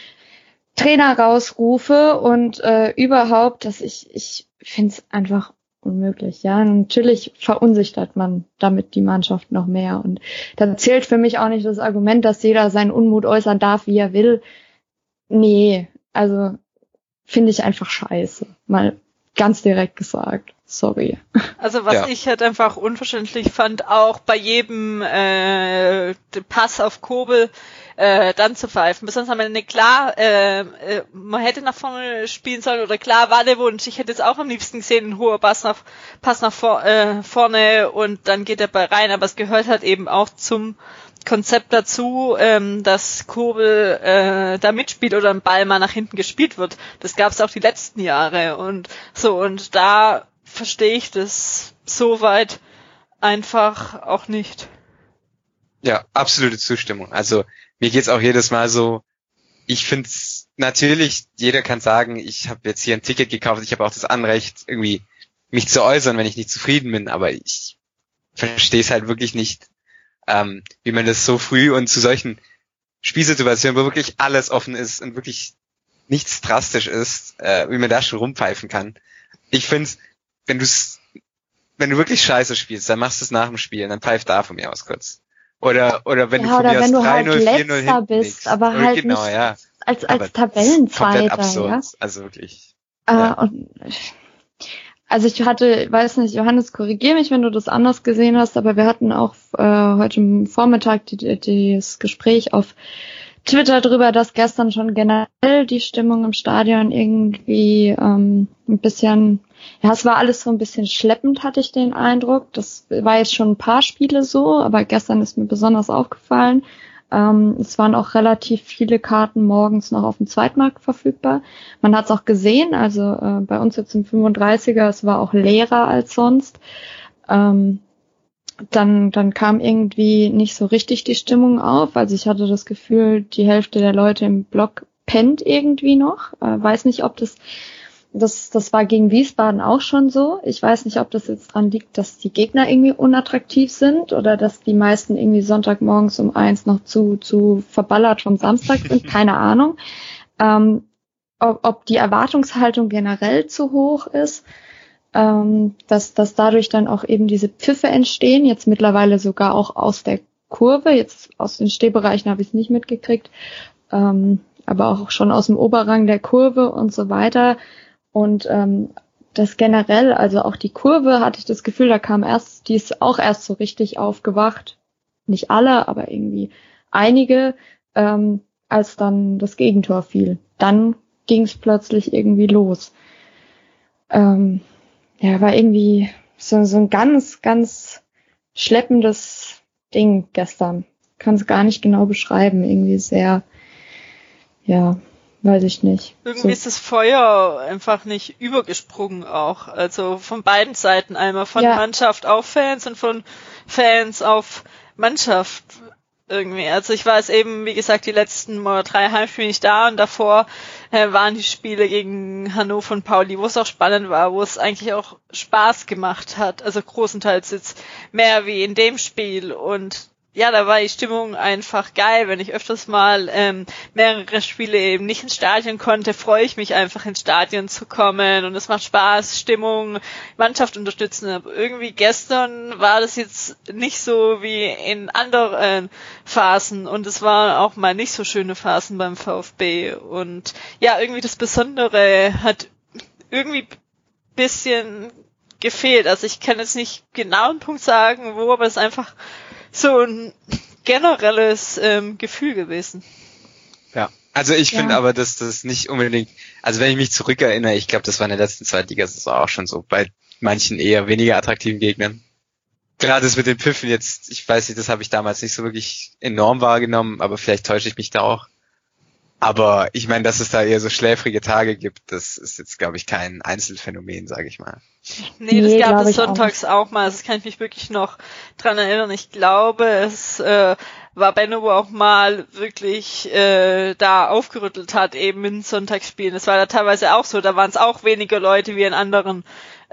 Trainer rausrufe und überhaupt, dass ich finde es einfach unmöglich. Ja, natürlich verunsichert man damit die Mannschaft noch mehr und dann zählt für mich auch nicht das Argument, dass jeder seinen Unmut äußern darf, wie er will. Nee, also finde ich einfach scheiße. Mal ganz direkt gesagt. Sorry. Also was ich halt einfach unverständlich fand, auch bei jedem Pass auf Kobel dann zu pfeifen. Besonders am Ende klar, man hätte nach vorne spielen sollen oder klar war der Wunsch. Ich hätte es auch am liebsten gesehen, ein hoher Pass nach vorne und dann geht der Ball rein. Aber es gehört halt eben auch zum Konzept dazu, dass Kobel da mitspielt oder ein Ball mal nach hinten gespielt wird. Das gab es auch die letzten Jahre und so. Und da verstehe ich das soweit einfach auch nicht. Ja, absolute Zustimmung. Also mir geht's auch jedes Mal so, ich finde es natürlich, jeder kann sagen, ich habe jetzt hier ein Ticket gekauft, ich habe auch das Anrecht, irgendwie mich zu äußern, wenn ich nicht zufrieden bin, aber ich verstehe es halt wirklich nicht, wie man das so früh und zu solchen Spielsituationen, wo wirklich alles offen ist und wirklich nichts drastisch ist, wie man da schon rumpfeifen kann. Ich finde, wenn du wirklich scheiße spielst, dann machst du es nach dem Spiel, dann pfeift da von mir aus kurz. Oder wenn du von mir aus 3-0, halt 4-0 hinten bist, liegst. aber halt genau, nicht ja. als Tabellenzweiter. Komplett absurd, ja? Also wirklich. Also ich weiß nicht, Johannes, korrigier mich, wenn du das anders gesehen hast, aber wir hatten auch heute Vormittag das Gespräch auf Twitter drüber, dass gestern schon generell die Stimmung im Stadion irgendwie ein bisschen, es war alles so ein bisschen schleppend, hatte ich den Eindruck. Das war jetzt schon ein paar Spiele so, aber gestern ist mir besonders aufgefallen. Es waren auch relativ viele Karten morgens noch auf dem Zweitmarkt verfügbar. Man hat es auch gesehen, also bei uns jetzt im 35er, es war auch leerer als sonst. Dann kam irgendwie nicht so richtig die Stimmung auf. Also ich hatte das Gefühl, die Hälfte der Leute im Block pennt irgendwie noch. Weiß nicht, ob das war gegen Wiesbaden auch schon so. Ich weiß nicht, ob das jetzt dran liegt, dass die Gegner irgendwie unattraktiv sind oder dass die meisten irgendwie Sonntagmorgens um 1 noch zu verballert vom Samstag sind. Keine Ahnung. Ob die Erwartungshaltung generell zu hoch ist, dass dadurch dann auch eben diese Pfiffe entstehen, jetzt mittlerweile sogar auch aus der Kurve, jetzt aus den Stehbereichen habe ich es nicht mitgekriegt, aber auch schon aus dem Oberrang der Kurve und so weiter. Und das generell, also auch die Kurve, hatte ich das Gefühl, die ist auch erst so richtig aufgewacht. Nicht alle, aber irgendwie einige, als dann das Gegentor fiel. Dann ging es plötzlich irgendwie los. War irgendwie so ein ganz, ganz schleppendes Ding gestern. Kann es gar nicht genau beschreiben. Irgendwie sehr, weiß ich nicht. Irgendwie ist das Feuer einfach nicht übergesprungen auch. Also von beiden Seiten einmal. Von Mannschaft auf Fans und von Fans auf Mannschaft irgendwie. Also ich war jetzt eben, wie gesagt, die letzten 3 Heimspiele nicht da und davor waren die Spiele gegen Hannover und Pauli, wo es auch spannend war, wo es eigentlich auch Spaß gemacht hat. Also großenteils jetzt mehr wie in dem Spiel und ja, da war die Stimmung einfach geil. Wenn ich öfters mal mehrere Spiele eben nicht ins Stadion konnte, freue ich mich einfach ins Stadion zu kommen und es macht Spaß, Stimmung, Mannschaft unterstützen. Aber irgendwie gestern war das jetzt nicht so wie in anderen Phasen und es waren auch mal nicht so schöne Phasen beim VfB und ja, irgendwie das Besondere hat irgendwie bisschen gefehlt. Also ich kann jetzt nicht genau einen Punkt sagen, wo, aber es ist einfach so ein generelles Gefühl gewesen. Ja, also ich finde aber, dass das nicht unbedingt, also wenn ich mich zurückerinnere, ich glaube, das war in der letzten Zweitligasaison auch schon so, bei manchen eher weniger attraktiven Gegnern. Gerade das mit den Pfiffen jetzt, ich weiß nicht, das habe ich damals nicht so wirklich enorm wahrgenommen, aber vielleicht täusche ich mich da auch. Aber ich meine, dass es da eher so schläfrige Tage gibt, das ist jetzt, glaube ich, kein Einzelfänomen, sage ich mal. Nee, das gab es sonntags auch mal. Das kann ich mich wirklich noch dran erinnern. Ich glaube, es war Benno, wo auch mal wirklich da aufgerüttelt hat, eben in Sonntagsspielen. Das war da teilweise auch so. Da waren es auch weniger Leute wie in anderen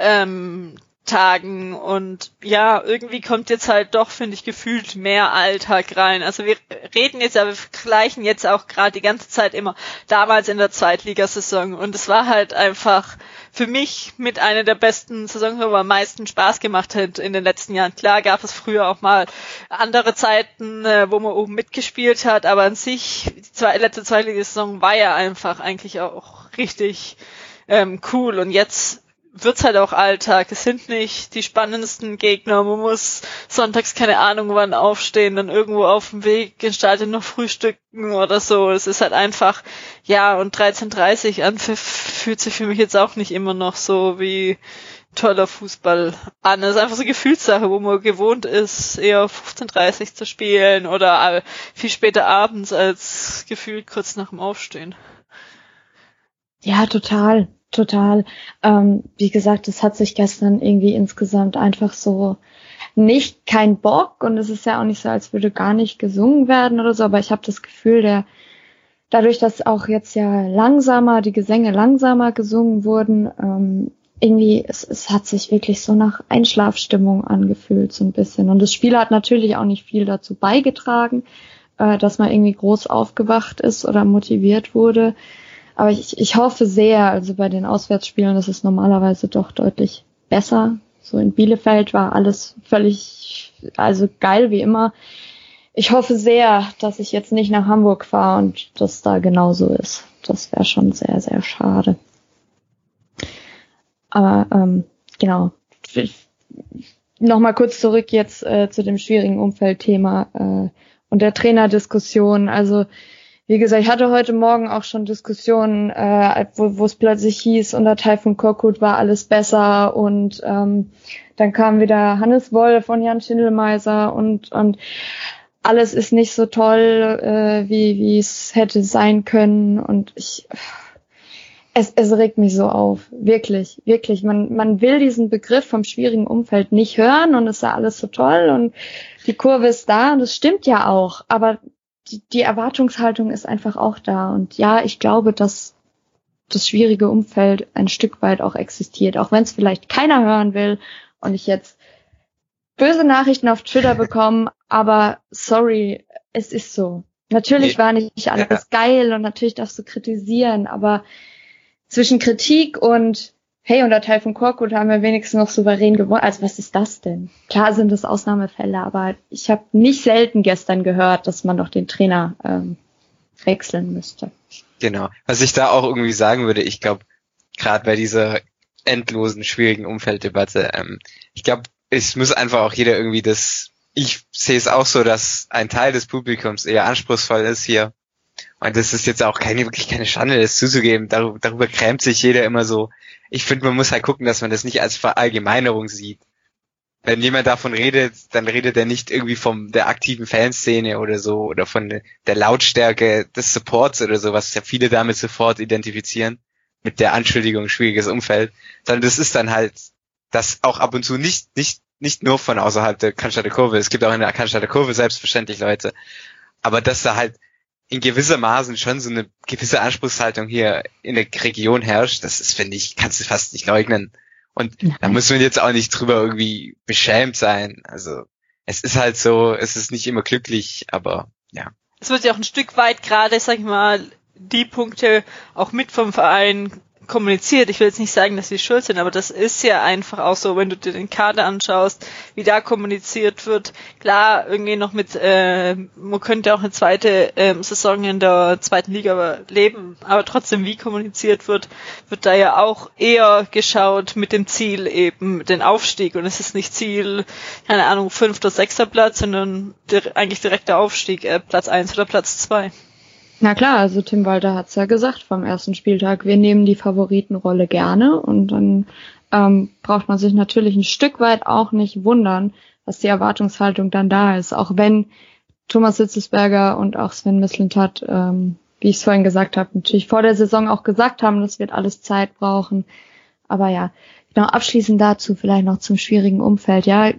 Tagen und ja, irgendwie kommt jetzt halt doch, finde ich, gefühlt mehr Alltag rein. Also wir reden jetzt, aber wir vergleichen jetzt auch gerade die ganze Zeit immer damals in der Zweitligasaison und es war halt einfach für mich mit einer der besten Saisons, wo am meisten Spaß gemacht hat in den letzten Jahren. Klar gab es früher auch mal andere Zeiten, wo man oben mitgespielt hat, aber an sich, die letzte Zweitligasaison war ja einfach eigentlich auch richtig cool und jetzt wird's halt auch Alltag. Es sind nicht die spannendsten Gegner. Man muss sonntags keine Ahnung wann aufstehen, dann irgendwo auf dem Weg ins Stadion noch frühstücken oder so. Es ist halt einfach, ja, und 13:30 Anpfiff fühlt sich für mich jetzt auch nicht immer noch so wie toller Fußball an. Es ist einfach so eine Gefühlssache, wo man gewohnt ist, eher 15:30 zu spielen oder viel später abends als gefühlt kurz nach dem Aufstehen. Ja, total. Wie gesagt, es hat sich gestern irgendwie insgesamt einfach so nicht kein Bock, und es ist ja auch nicht so, als würde gar nicht gesungen werden oder so, aber ich habe das Gefühl, dadurch, dass auch jetzt ja die Gesänge langsamer gesungen wurden, irgendwie, es hat sich wirklich so nach Einschlafstimmung angefühlt, so ein bisschen. Und das Spiel hat natürlich auch nicht viel dazu beigetragen, dass man irgendwie groß aufgewacht ist oder motiviert wurde. Aber ich hoffe sehr, also bei den Auswärtsspielen, das ist normalerweise doch deutlich besser. So in Bielefeld war alles völlig, also geil wie immer. Ich hoffe sehr, dass ich jetzt nicht nach Hamburg fahre und das da genauso ist. Das wäre schon sehr, sehr schade. Aber genau. Nochmal kurz zurück jetzt zu dem schwierigen Umfeldthema und der Trainerdiskussion. Also wie gesagt, ich hatte heute Morgen auch schon Diskussionen, wo es plötzlich hieß, unter Tayfun Korkut war alles besser, und dann kam wieder Hannes Wolf und Jan Schindelmeiser und alles ist nicht so toll, wie es hätte sein können, und es regt mich so auf, wirklich. Man will diesen Begriff vom schwierigen Umfeld nicht hören, und es ist ja alles so toll und die Kurve ist da, und es stimmt ja auch, aber die Erwartungshaltung ist einfach auch da. Und ja, ich glaube, dass das schwierige Umfeld ein Stück weit auch existiert, auch wenn es vielleicht keiner hören will und ich jetzt böse Nachrichten auf Twitter bekomme, aber sorry, es ist so. Natürlich war nicht alles geil und natürlich darfst du kritisieren, aber zwischen Kritik und hey, unter Tayfun Korkut haben wir wenigstens noch souverän gewonnen. Also was ist das denn? Klar sind das Ausnahmefälle, aber ich habe nicht selten gestern gehört, dass man doch den Trainer wechseln müsste. Genau. Was ich da auch irgendwie sagen würde, ich glaube, gerade bei dieser endlosen, schwierigen Umfelddebatte, ich glaube, es muss einfach auch jeder irgendwie ich sehe es auch so, dass ein Teil des Publikums eher anspruchsvoll ist hier. Und das ist jetzt auch wirklich keine Schande, das zuzugeben. Darüber grämt sich jeder immer so. Ich finde, man muss halt gucken, dass man das nicht als Verallgemeinerung sieht. Wenn jemand davon redet, dann redet er nicht irgendwie von der aktiven Fanszene oder so, oder von der Lautstärke des Supports oder so, was ja viele damit sofort identifizieren, mit der Anschuldigung schwieriges Umfeld, sondern das ist dann halt, das auch ab und zu nicht nur von außerhalb der Cannstatter Kurve, es gibt auch in der Cannstatter Kurve selbstverständlich Leute, aber dass da halt in gewisser Maßen schon so eine gewisse Anspruchshaltung hier in der Region herrscht, das ist, finde ich, kannst du fast nicht leugnen. Und da muss man jetzt auch nicht drüber irgendwie beschämt sein. Also es ist halt so, es ist nicht immer glücklich, aber ja. Es wird ja auch ein Stück weit gerade, sag ich mal, die Punkte auch mit vom Verein kommuniziert. Ich will jetzt nicht sagen, dass sie schuld sind, aber das ist ja einfach auch so, wenn du dir den Kader anschaust, wie da kommuniziert wird. Klar, irgendwie noch mit, man könnte auch eine zweite Saison in der zweiten Liga leben, aber trotzdem, wie kommuniziert wird da ja auch eher geschaut mit dem Ziel eben den Aufstieg, und es ist nicht Ziel, keine Ahnung, 5. oder 6. Platz, sondern eigentlich direkter Aufstieg, Platz 1 oder Platz 2. Na klar, also Tim Walter hat's ja gesagt vom ersten Spieltag, wir nehmen die Favoritenrolle gerne, und dann braucht man sich natürlich ein Stück weit auch nicht wundern, dass die Erwartungshaltung dann da ist, auch wenn Thomas Hitzelsberger und auch Sven Mislintat, wie ich es vorhin gesagt habe, natürlich vor der Saison auch gesagt haben, das wird alles Zeit brauchen. Aber ja, genau, abschließend dazu vielleicht noch zum schwierigen Umfeld. Ja,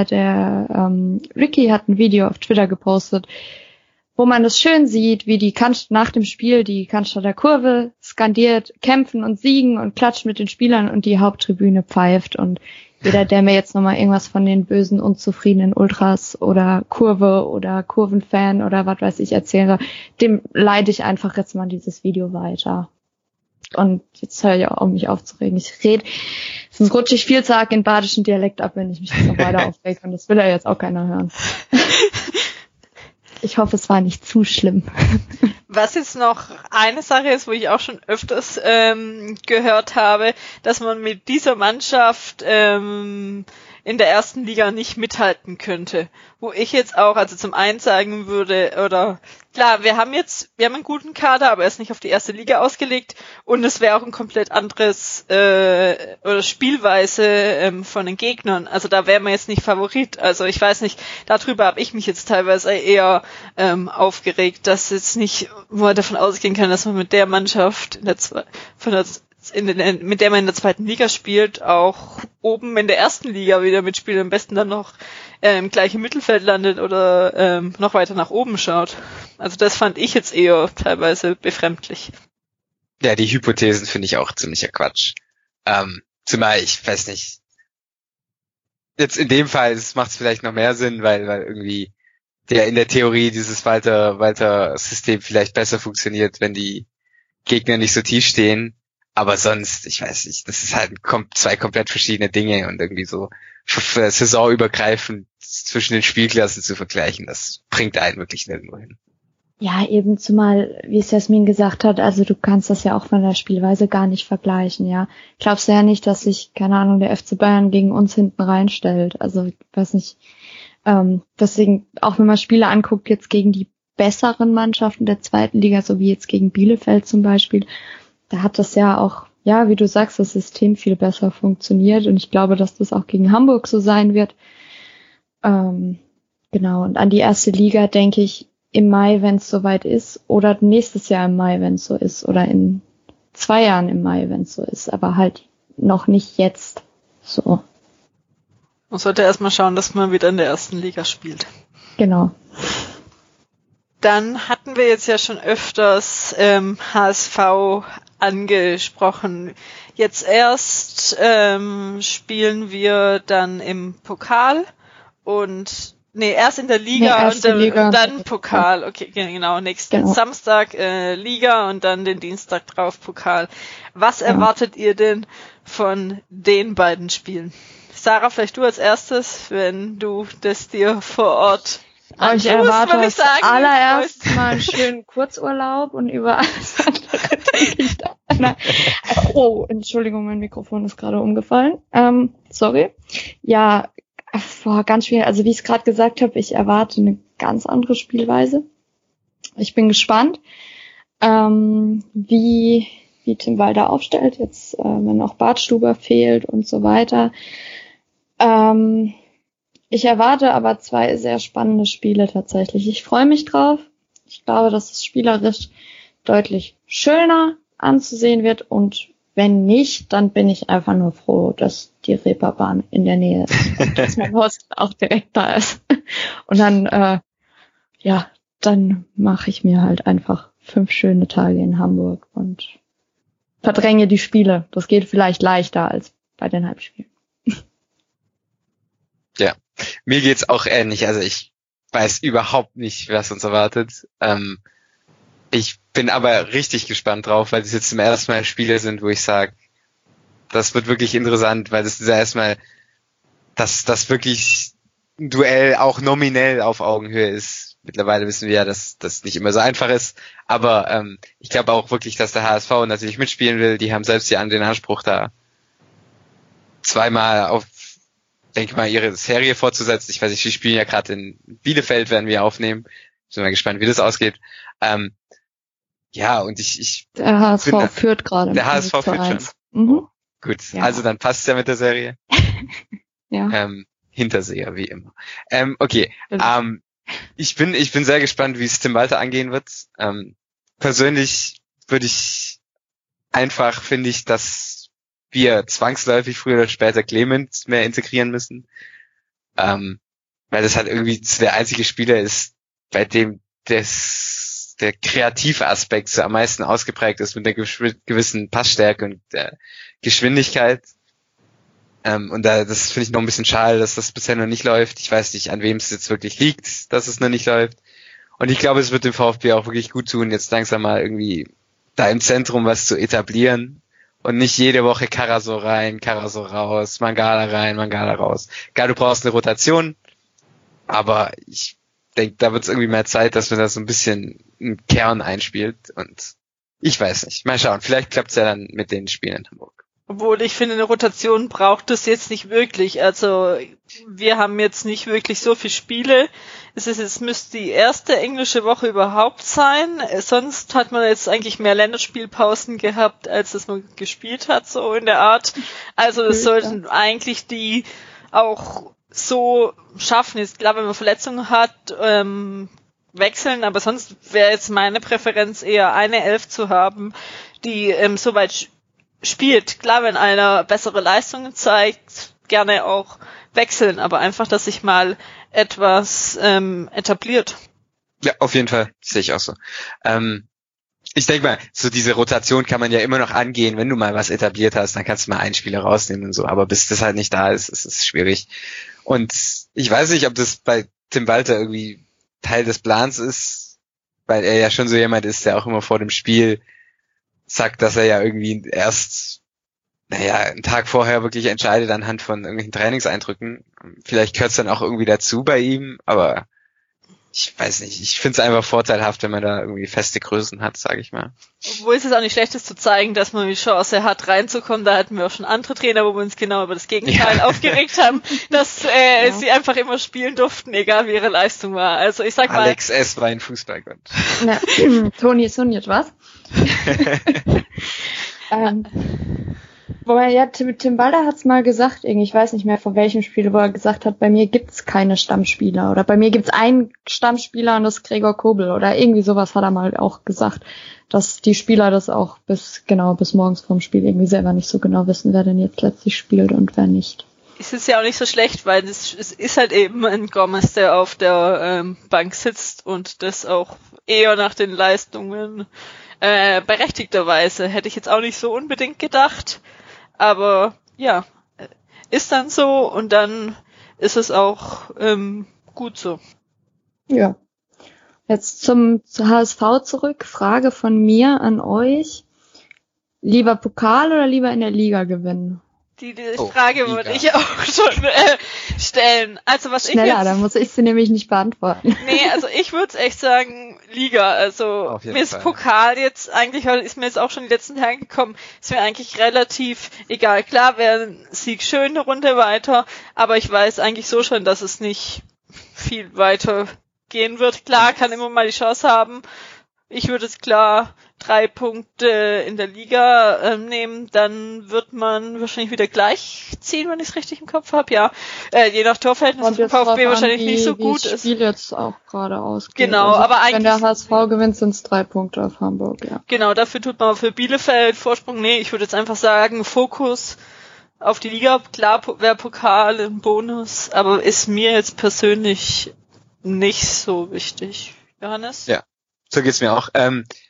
der Ricky hat ein Video auf Twitter gepostet, wo man das schön sieht, wie nach dem Spiel die Cannstatter Kurve skandiert, kämpfen und siegen und klatscht mit den Spielern und die Haupttribüne pfeift. Und jeder, der mir jetzt nochmal irgendwas von den bösen, unzufriedenen Ultras oder Kurve oder Kurvenfan oder was weiß ich erzählen soll, dem leite ich einfach jetzt mal dieses Video weiter. Und jetzt höre ich auch auf, mich aufzuregen. Sonst rutsche ich viel zu arg in badischen Dialekt ab, wenn ich mich jetzt noch weiter aufrege. Und das will ja jetzt auch keiner hören. Ich hoffe, es war nicht zu schlimm. Was jetzt noch eine Sache ist, wo ich auch schon öfters gehört habe, dass man mit dieser Mannschaft in der ersten Liga nicht mithalten könnte. Wo ich jetzt auch, also zum einen sagen würde, oder klar, wir haben einen guten Kader, aber er ist nicht auf die erste Liga ausgelegt und es wäre auch ein komplett anderes oder Spielweise von den Gegnern. Also da wäre man jetzt nicht Favorit. Also ich weiß nicht, darüber habe ich mich jetzt teilweise eher aufgeregt, dass jetzt nicht, wo man davon ausgehen kann, dass man mit der Mannschaft mit der man in der zweiten Liga spielt, auch oben in der ersten Liga wieder mitspielt, am besten dann noch gleich im Mittelfeld landet oder noch weiter nach oben schaut. Also das fand ich jetzt eher teilweise befremdlich. Ja, die Hypothesen finde ich auch ziemlicher Quatsch. Zumal, ich weiß nicht, jetzt in dem Fall macht es vielleicht noch mehr Sinn, weil irgendwie in der Theorie dieses Walter-System vielleicht besser funktioniert, wenn die Gegner nicht so tief stehen. Aber sonst, ich weiß nicht, das ist halt zwei komplett verschiedene Dinge und irgendwie so saisonübergreifend zwischen den Spielklassen zu vergleichen, das bringt einen wirklich nirgendwo hin. Ja, eben zumal, wie es Jasmin gesagt hat, also du kannst das ja auch von der Spielweise gar nicht vergleichen, ja. Glaubst du ja nicht, dass sich, keine Ahnung, der FC Bayern gegen uns hinten reinstellt. Also, ich weiß nicht, deswegen, auch wenn man Spiele anguckt, jetzt gegen die besseren Mannschaften der zweiten Liga, so wie jetzt gegen Bielefeld zum Beispiel, da hat das ja auch, ja, wie du sagst, das System viel besser funktioniert und ich glaube, dass das auch gegen Hamburg so sein wird. Genau, und an die erste Liga denke ich im Mai, wenn es soweit ist, oder nächstes Jahr im Mai, wenn es so ist, oder in 2 Jahren im Mai, wenn es so ist, aber halt noch nicht jetzt so. Man sollte erstmal schauen, dass man wieder in der ersten Liga spielt. Genau. Dann hatten wir jetzt ja schon öfters HSV angesprochen. Jetzt erst spielen wir dann im Pokal und erst in der Liga und dann Pokal. Okay, genau. Nächsten Samstag Liga und dann den Dienstag drauf Pokal. Was erwartet ihr denn von den beiden Spielen? Sarah, vielleicht du als erstes, wenn du das dir vor Ort ich erwarte als allererst mal einen schönen Kurzurlaub und über alles andere denke ich da. Oh, Entschuldigung, mein Mikrofon ist gerade umgefallen. Sorry. Ja, ganz schwierig. Also wie ich es gerade gesagt habe, ich erwarte eine ganz andere Spielweise. Ich bin gespannt, wie Tim Walter aufstellt, jetzt wenn auch Bartstuber fehlt und so weiter. Ich erwarte aber 2 sehr spannende Spiele tatsächlich. Ich freue mich drauf. Ich glaube, dass es spielerisch deutlich schöner anzusehen wird und wenn nicht, dann bin ich einfach nur froh, dass die Reeperbahn in der Nähe ist und dass mein Haus auch direkt da ist. Und dann, dann mache ich mir halt einfach 5 schöne Tage in Hamburg und verdränge die Spiele. Das geht vielleicht leichter als bei den Halbspielen. Ja, mir geht's auch ähnlich. Also ich weiß überhaupt nicht, was uns erwartet. Ich bin aber richtig gespannt drauf, weil es jetzt zum ersten Mal Spiele sind, wo ich sage, das wird wirklich interessant, weil das ist ja erstmal, dass das wirklich ein Duell auch nominell auf Augenhöhe ist. Mittlerweile wissen wir ja, dass das nicht immer so einfach ist. Aber ich glaube auch wirklich, dass der HSV natürlich mitspielen will. Die haben selbst ja den Anspruch, da zweimal denke mal, ihre Serie fortzusetzen. Ich weiß nicht, wir spielen ja gerade in Bielefeld, werden wir aufnehmen. Sind mal gespannt, wie das ausgeht. Ja, und der HSV führt gerade. Der HSV führt schon. Mhm. Gut, ja. Also dann passt's ja mit der Serie. Ja. Hinterseher, wie immer. Okay. Ich bin sehr gespannt, wie es Tim Walter angehen wird. Persönlich finde ich, dass wir zwangsläufig früher oder später Clement mehr integrieren müssen. Weil das halt irgendwie der einzige Spieler ist, bei dem der kreative Aspekt so am meisten ausgeprägt ist mit einer gewissen Passstärke und Geschwindigkeit. Und das finde ich noch ein bisschen schade, dass das bisher noch nicht läuft. Ich weiß nicht, an wem es jetzt wirklich liegt, dass es noch nicht läuft. Und ich glaube, es wird dem VfB auch wirklich gut tun, jetzt langsam mal irgendwie da im Zentrum was zu etablieren. Und nicht jede Woche Karasor rein, Karasor raus, Mangala rein, Mangala raus. Klar, du brauchst eine Rotation, aber ich denke, da wird es irgendwie mehr Zeit, dass man da so ein bisschen einen Kern einspielt und ich weiß nicht. Mal schauen, vielleicht klappt es ja dann mit den Spielen in Hamburg. Obwohl ich finde, eine Rotation braucht es jetzt nicht wirklich. Also wir haben jetzt nicht wirklich so viele Spiele. Es müsste die erste englische Woche überhaupt sein. Sonst hat man jetzt eigentlich mehr Länderspielpausen gehabt, als dass man gespielt hat, so in der Art. Also das sollten eigentlich die auch so schaffen. Ist klar, wenn man Verletzungen hat, wechseln, aber sonst wäre jetzt meine Präferenz eher eine Elf zu haben, die so weit spielt. Klar, wenn einer bessere Leistungen zeigt, gerne auch wechseln, aber einfach, dass sich mal etwas etabliert. Ja, auf jeden Fall, sehe ich auch so. Ich denke mal, so diese Rotation kann man ja immer noch angehen, wenn du mal was etabliert hast, dann kannst du mal einen Spieler rausnehmen und so, aber bis das halt nicht da ist, ist es schwierig. Und ich weiß nicht, ob das bei Tim Walter irgendwie Teil des Plans ist, weil er ja schon so jemand ist, der auch immer vor dem Spiel sagt, dass er ja irgendwie erst, einen Tag vorher wirklich entscheidet anhand von irgendwelchen Trainingseindrücken. Vielleicht gehört es dann auch irgendwie dazu bei ihm, aber ich weiß nicht. Ich finde es einfach vorteilhaft, wenn man da irgendwie feste Größen hat, sage ich mal. Obwohl es auch nicht schlecht ist zu zeigen, dass man die Chance hat, reinzukommen. Da hatten wir auch schon andere Trainer, wo wir uns genau über das Gegenteil aufgeregt haben, dass sie einfach immer spielen durften, egal wie ihre Leistung war. Also ich sag mal... Alex S. war ein Fußballgott. Ja, Toni ist jetzt was? Wobei, ja, Tim Walter hat's mal gesagt, ich weiß nicht mehr von welchem Spiel, wo er gesagt hat, bei mir gibt's keine Stammspieler oder bei mir gibt's einen Stammspieler und das ist Gregor Kobel oder irgendwie sowas hat er mal auch gesagt, dass die Spieler das auch bis morgens vorm Spiel irgendwie selber nicht so genau wissen, wer denn jetzt letztlich spielt und wer nicht. Es ist ja auch nicht so schlecht, weil es ist halt eben ein Gomez, der auf der Bank sitzt und das auch eher nach den Leistungen berechtigterweise. Hätte ich jetzt auch nicht so unbedingt gedacht. Aber ja, ist dann so und dann ist es auch gut so. Ja. Jetzt zum HSV zurück. Frage von mir an euch. Lieber Pokal oder lieber in der Liga gewinnen? Die Frage würde ich auch schon stellen. Also was schneller, ich jetzt... dann muss ich sie nämlich nicht beantworten. Nee, also ich würde echt sagen Liga. Also mir ist Pokal jetzt eigentlich, ist mir jetzt auch schon die letzten Tage gekommen, ist mir eigentlich relativ egal. Klar wäre ein Sieg schön eine Runde weiter, aber ich weiß eigentlich so schon, dass es nicht viel weiter gehen wird. Klar, kann immer mal die Chance haben. Ich würde es klar 3 Punkte in der Liga nehmen, dann wird man wahrscheinlich wieder gleich ziehen, wenn ich es richtig im Kopf habe. Ja, je nach Torverhältnis ist VfB wahrscheinlich nicht so gut. Das Spiel jetzt auch gerade ausgeht. Genau, also, aber eigentlich... Wenn der HSV gewinnt, sind es 3 Punkte auf Hamburg, ja. Genau, dafür tut man für Bielefeld Vorsprung. Nee, ich würde jetzt einfach sagen, Fokus auf die Liga. Klar, wäre Pokal im Bonus, aber ist mir jetzt persönlich nicht so wichtig. Johannes? Ja. So geht's mir auch.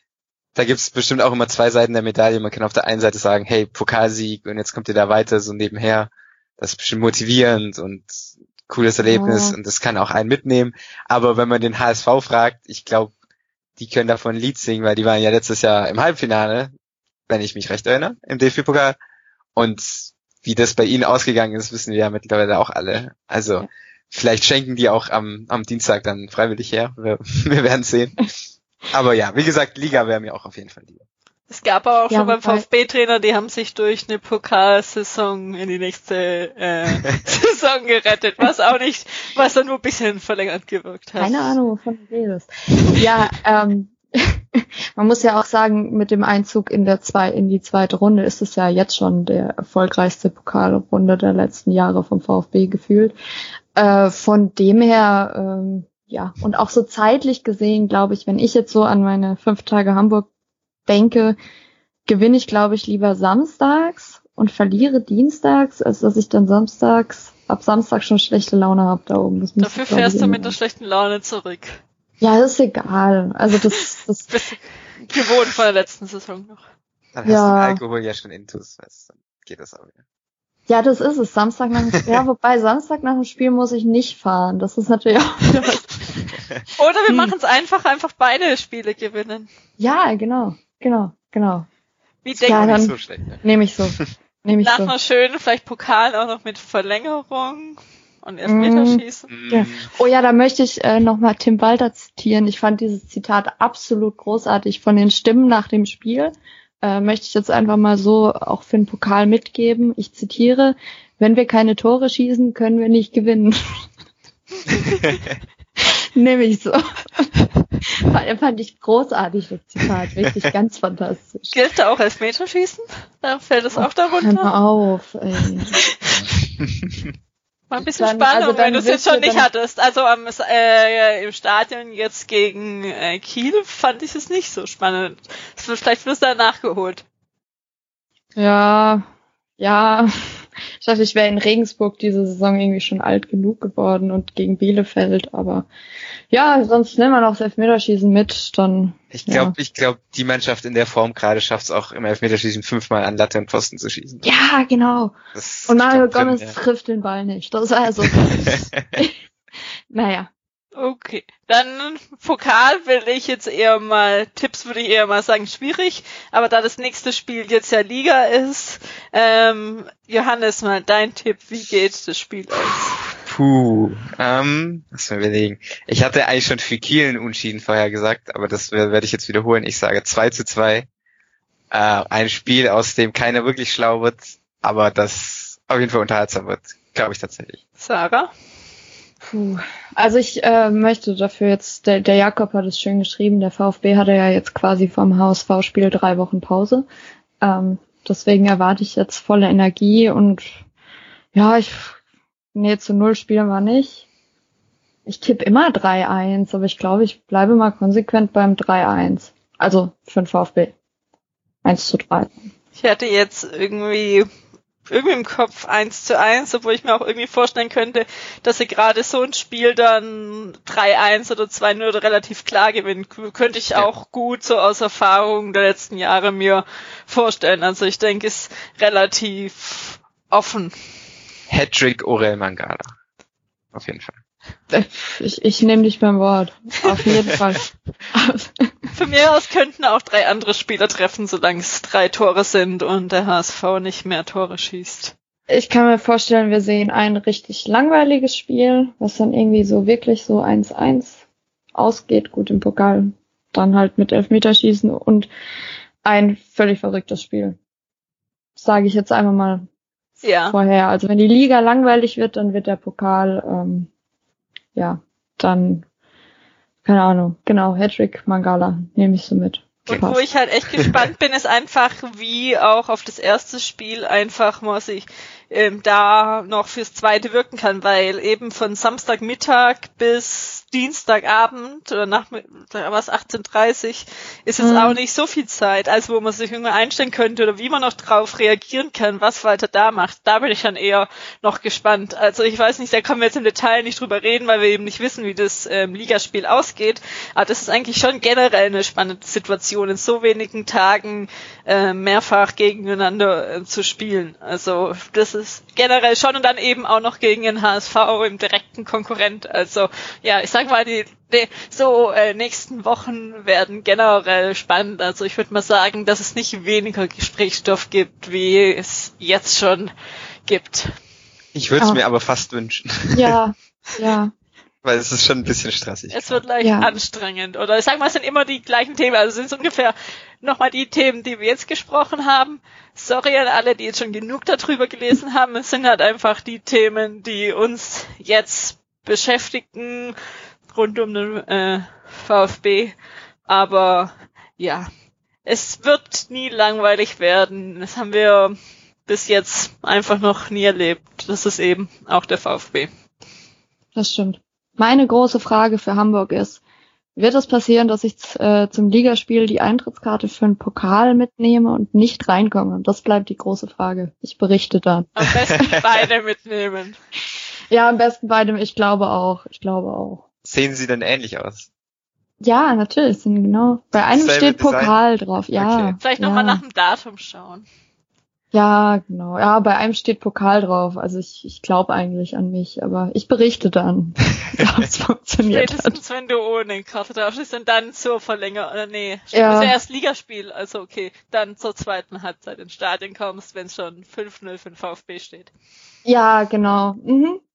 Da gibt's bestimmt auch immer 2 Seiten der Medaille. Man kann auf der einen Seite sagen, hey, Pokalsieg und jetzt kommt ihr da weiter so nebenher. Das ist bestimmt motivierend und cooles Erlebnis und das kann auch einen mitnehmen. Aber wenn man den HSV fragt, ich glaube, die können davon ein Lied singen, weil die waren ja letztes Jahr im Halbfinale, wenn ich mich recht erinnere, im DFB-Pokal. Und wie das bei ihnen ausgegangen ist, wissen wir ja mittlerweile auch alle. Also vielleicht schenken die auch am Dienstag dann freiwillig her. Wir werden sehen. Aber ja, wie gesagt, Liga wäre mir auch auf jeden Fall lieber. Es gab aber auch schon beim VfB-Trainer, die haben sich durch eine Pokalsaison in die nächste Saison gerettet, was dann nur ein bisschen verlängert gewirkt hat. Keine Ahnung, wovon du redest. Ja, man muss ja auch sagen, mit dem Einzug in die zweite Runde ist es ja jetzt schon der erfolgreichste Pokalrunde der letzten Jahre vom VfB gefühlt. Von dem her, ja, und auch so zeitlich gesehen, glaube ich, wenn ich jetzt so an meine 5 Tage Hamburg denke, gewinne ich, glaube ich, lieber samstags und verliere dienstags, als dass ich dann ab Samstag schon schlechte Laune habe da oben. Dafür fährst du mit der schlechten Laune zurück. Ja, das ist egal. Also das bist gewohnt von der letzten Saison noch. Dann hast du den Alkohol ja schon intus, dann geht das auch wieder. Ja, das ist es. Samstag nach dem Spiel muss ich nicht fahren. Das ist natürlich auch wieder was. Oder wir machen es einfach beide Spiele gewinnen. Ja, genau. Wie denken nicht so schlecht, ne? Nehme ich so. Nach einer schönen, vielleicht Pokal auch noch mit Verlängerung. und Elfmeterschießen. Ja. Oh ja, da möchte ich nochmal Tim Walter zitieren. Ich fand dieses Zitat absolut großartig von den Stimmen nach dem Spiel. Möchte ich jetzt einfach mal so auch für den Pokal mitgeben. Ich zitiere: Wenn wir keine Tore schießen, können wir nicht gewinnen. Nehme ich so. Fand ich großartig, das Zitat. Wirklich ganz fantastisch. Gilt da auch Elfmeterschießen? Da fällt es auch darunter? Hör mal auf, ey. Mal ein bisschen Dann, Spannung, also wenn du es jetzt schon nicht dann hattest. Also im Stadion jetzt gegen Kiel fand ich es nicht so spannend. Vielleicht wird es da nachgeholt. Ja. Ich dachte, ich wäre in Regensburg diese Saison irgendwie schon alt genug geworden und gegen Bielefeld, aber ja, sonst nehmen wir noch das Elfmeterschießen mit, dann. Ich glaube, die Mannschaft in der Form gerade schafft es auch im Elfmeterschießen 5-mal an Latte und Pfosten zu schießen. Ja, genau. Und Mario Gomez trifft den Ball nicht. Das war ja so. Naja. Okay, dann Pokal würde ich eher mal sagen, schwierig, aber da das nächste Spiel jetzt ja Liga ist, Johannes, mal dein Tipp, wie geht das Spiel aus? Lass mal überlegen. Ich hatte eigentlich schon für Kiel einen Unentschieden vorher gesagt, aber das werde ich jetzt wiederholen. Ich sage 2:2. Ein Spiel, aus dem keiner wirklich schlau wird, aber das auf jeden Fall unterhaltsam wird, glaube ich tatsächlich. Sarah? Also ich möchte dafür jetzt, der Jakob hat es schön geschrieben, der VfB hatte ja jetzt quasi vom HSV-Spiel 3 Wochen Pause. Deswegen erwarte ich jetzt volle Energie und ja, zu 0 spielen wir nicht. Ich tippe immer 3-1, aber ich glaube, ich bleibe mal konsequent beim 3-1. Also für den VfB. 1:3. Ich hatte jetzt irgendwie im Kopf 1:1, obwohl ich mir auch irgendwie vorstellen könnte, dass sie gerade so ein Spiel dann 3-1 oder 2-0 relativ klar gewinnen. Könnte ich auch gut so aus Erfahrung der letzten Jahre mir vorstellen. Also ich denke, es ist relativ offen. Hattrick Orel Mangala. Auf jeden Fall. Ich nehme dich beim Wort. Auf jeden Fall. Von mir aus könnten auch 3 andere Spieler treffen, solange es 3 Tore sind und der HSV nicht mehr Tore schießt. Ich kann mir vorstellen, wir sehen ein richtig langweiliges Spiel, was dann irgendwie so wirklich so 1:1 ausgeht, gut im Pokal, dann halt mit Elfmeterschießen und ein völlig verrücktes Spiel. Sage ich jetzt einfach mal vorher. Also wenn die Liga langweilig wird, dann wird der Pokal, dann, keine Ahnung, genau, Hattrick Mangala nehme ich so mit. Und wo ich halt echt gespannt bin, ist einfach, wie auch auf das erste Spiel einfach mal sich da noch fürs zweite wirken kann, weil eben von Samstagmittag bis Dienstagabend oder Nachmittag, 18:30 ist es auch nicht so viel Zeit, als wo man sich irgendwie einstellen könnte oder wie man noch drauf reagieren kann, was Walter da macht. Da bin ich dann eher noch gespannt. Also ich weiß nicht, da können wir jetzt im Detail nicht drüber reden, weil wir eben nicht wissen, wie das Ligaspiel ausgeht. Aber das ist eigentlich schon generell eine spannende Situation, in so wenigen Tagen mehrfach gegeneinander zu spielen. Also das ist generell schon und dann eben auch noch gegen den HSV im direkten Konkurrent. Also ja, ich sag mal, die nächsten Wochen werden generell spannend. Also ich würde mal sagen, dass es nicht weniger Gesprächsstoff gibt, wie es jetzt schon gibt. Ich würde es mir aber fast wünschen. Ja. Weil es ist schon ein bisschen stressig. Es wird leicht anstrengend. Oder ich sag mal, es sind immer die gleichen Themen. Also es sind so ungefähr nochmal die Themen, die wir jetzt gesprochen haben. Sorry an alle, die jetzt schon genug darüber gelesen haben. Es sind halt einfach die Themen, die uns jetzt beschäftigen rund um den VfB. Aber ja, es wird nie langweilig werden. Das haben wir bis jetzt einfach noch nie erlebt. Das ist eben auch der VfB. Das stimmt. Meine große Frage für Hamburg ist, wird es passieren, dass ich zum Ligaspiel die Eintrittskarte für einen Pokal mitnehme und nicht reinkomme? Und das bleibt die große Frage. Ich berichte dann. Am besten beide mitnehmen. Ja, am besten beide. Ich glaube auch. Sehen sie denn ähnlich aus? Ja, natürlich. Genau. Bei einem steht Pokal drauf. Ja. Okay. Vielleicht nochmal nach dem Datum schauen. Ja, genau. Ja, bei einem steht Pokal drauf. Also ich glaube eigentlich an mich, aber ich berichte dann, ob es funktioniert Spätestens, wenn du ohne Karte drauf stehst und dann zur Verlängerung, ist ja erst Ligaspiel, also okay, dann zur zweiten Halbzeit ins Stadion kommst, wenn es schon 5-0 für den VfB steht. Ja, genau.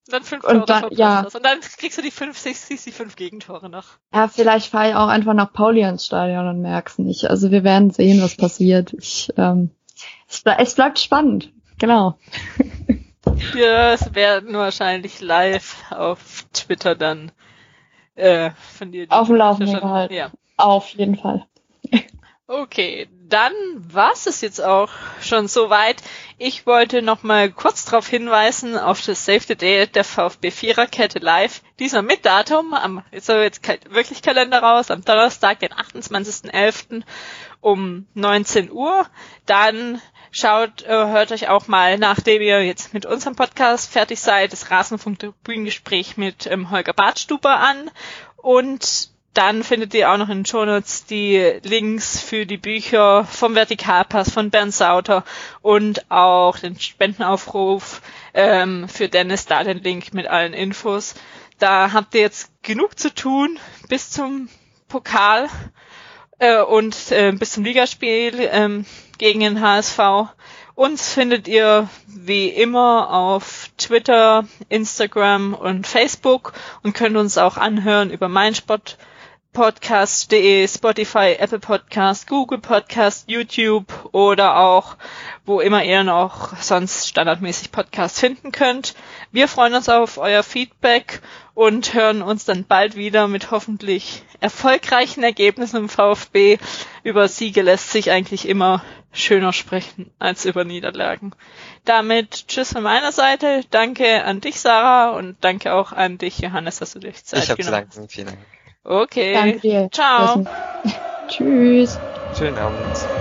Dann 5 Und Tore dann, ja. Und dann kriegst du die 5 Gegentore noch. Ja, vielleicht fahre ich auch einfach nach Pauli ins Stadion und merk's nicht. Also wir werden sehen, was passiert. Es bleibt spannend. Genau. Wir werden wahrscheinlich live auf Twitter dann von dir. Auf dem Laufenden gehalten. Ja. Auf jeden Fall. Okay, dann war's es jetzt auch schon soweit. Ich wollte noch mal kurz darauf hinweisen, auf das Save the Date der VfB Viererkette live. Diesmal mit Datum, jetzt wirklich Kalender raus, am Donnerstag, den 28.11. um 19 Uhr. Dann hört euch auch mal, nachdem ihr jetzt mit unserem Podcast fertig seid, das Rasenfunk-Tribünengespräch mit Holger Badstuber an. Und dann findet ihr auch noch in den Shownotes die Links für die Bücher vom Vertikalpass von Bernd Sauter und auch den Spendenaufruf für Dennis, da den Link mit allen Infos. Da habt ihr jetzt genug zu tun bis zum Pokal und bis zum Ligaspiel gegen den HSV. Uns findet ihr wie immer auf Twitter, Instagram und Facebook und könnt uns auch anhören über meinsportpodcast.de, Spotify, Apple Podcast, Google Podcast, YouTube oder auch wo immer ihr noch sonst standardmäßig Podcasts finden könnt. Wir freuen uns auf euer Feedback und hören uns dann bald wieder mit hoffentlich erfolgreichen Ergebnissen im VfB. Über Siege lässt sich eigentlich immer schöner sprechen als über Niederlagen. Damit tschüss von meiner Seite. Danke an dich, Sarah, und danke auch an dich, Johannes, dass du dich Zeit genommen hast. Ich habe zu danken. Vielen Dank. Okay. Danke dir. Ciao. Tschüss. Schönen Abend.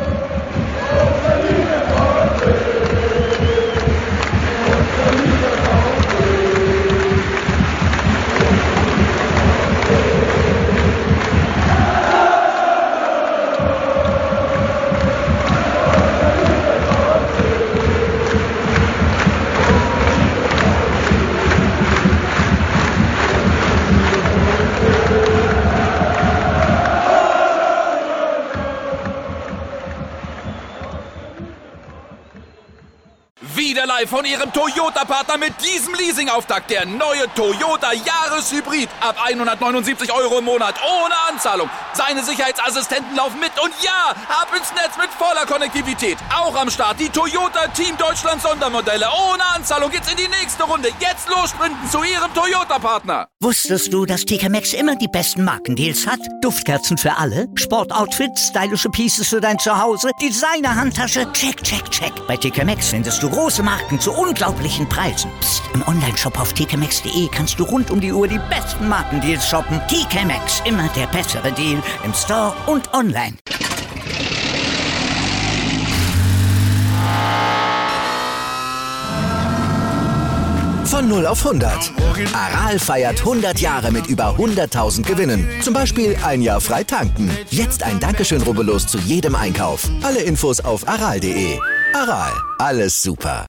Wieder live von Ihrem Toyota-Partner mit diesem Leasing-Auftakt. Der neue Toyota Jahreshybrid. Ab 179 € im Monat. Ohne Anzahlung. Seine Sicherheitsassistenten laufen mit. Und ja, ab ins Netz mit voller Konnektivität. Auch am Start die Toyota Team Deutschland Sondermodelle. Ohne Anzahlung geht's in die nächste Runde. Jetzt los sprinten zu Ihrem Toyota-Partner. Wusstest du, dass TK Maxx immer die besten Markendeals hat? Duftkerzen für alle, Sportoutfits, stylische Pieces für dein Zuhause, Designer-Handtasche, check, check, check. Bei TK Maxx findest du große Marken zu unglaublichen Preisen. Psst. Im Onlineshop auf tkmaxx.de kannst du rund um die Uhr die besten Markendeals shoppen. TK Maxx, immer der bessere Deal im Store und online. Von 0 auf 100. Aral feiert 100 Jahre mit über 100.000 Gewinnen. Zum Beispiel ein Jahr frei tanken. Jetzt ein Dankeschön, rubbellos zu jedem Einkauf. Alle Infos auf aral.de. Aral, alles super.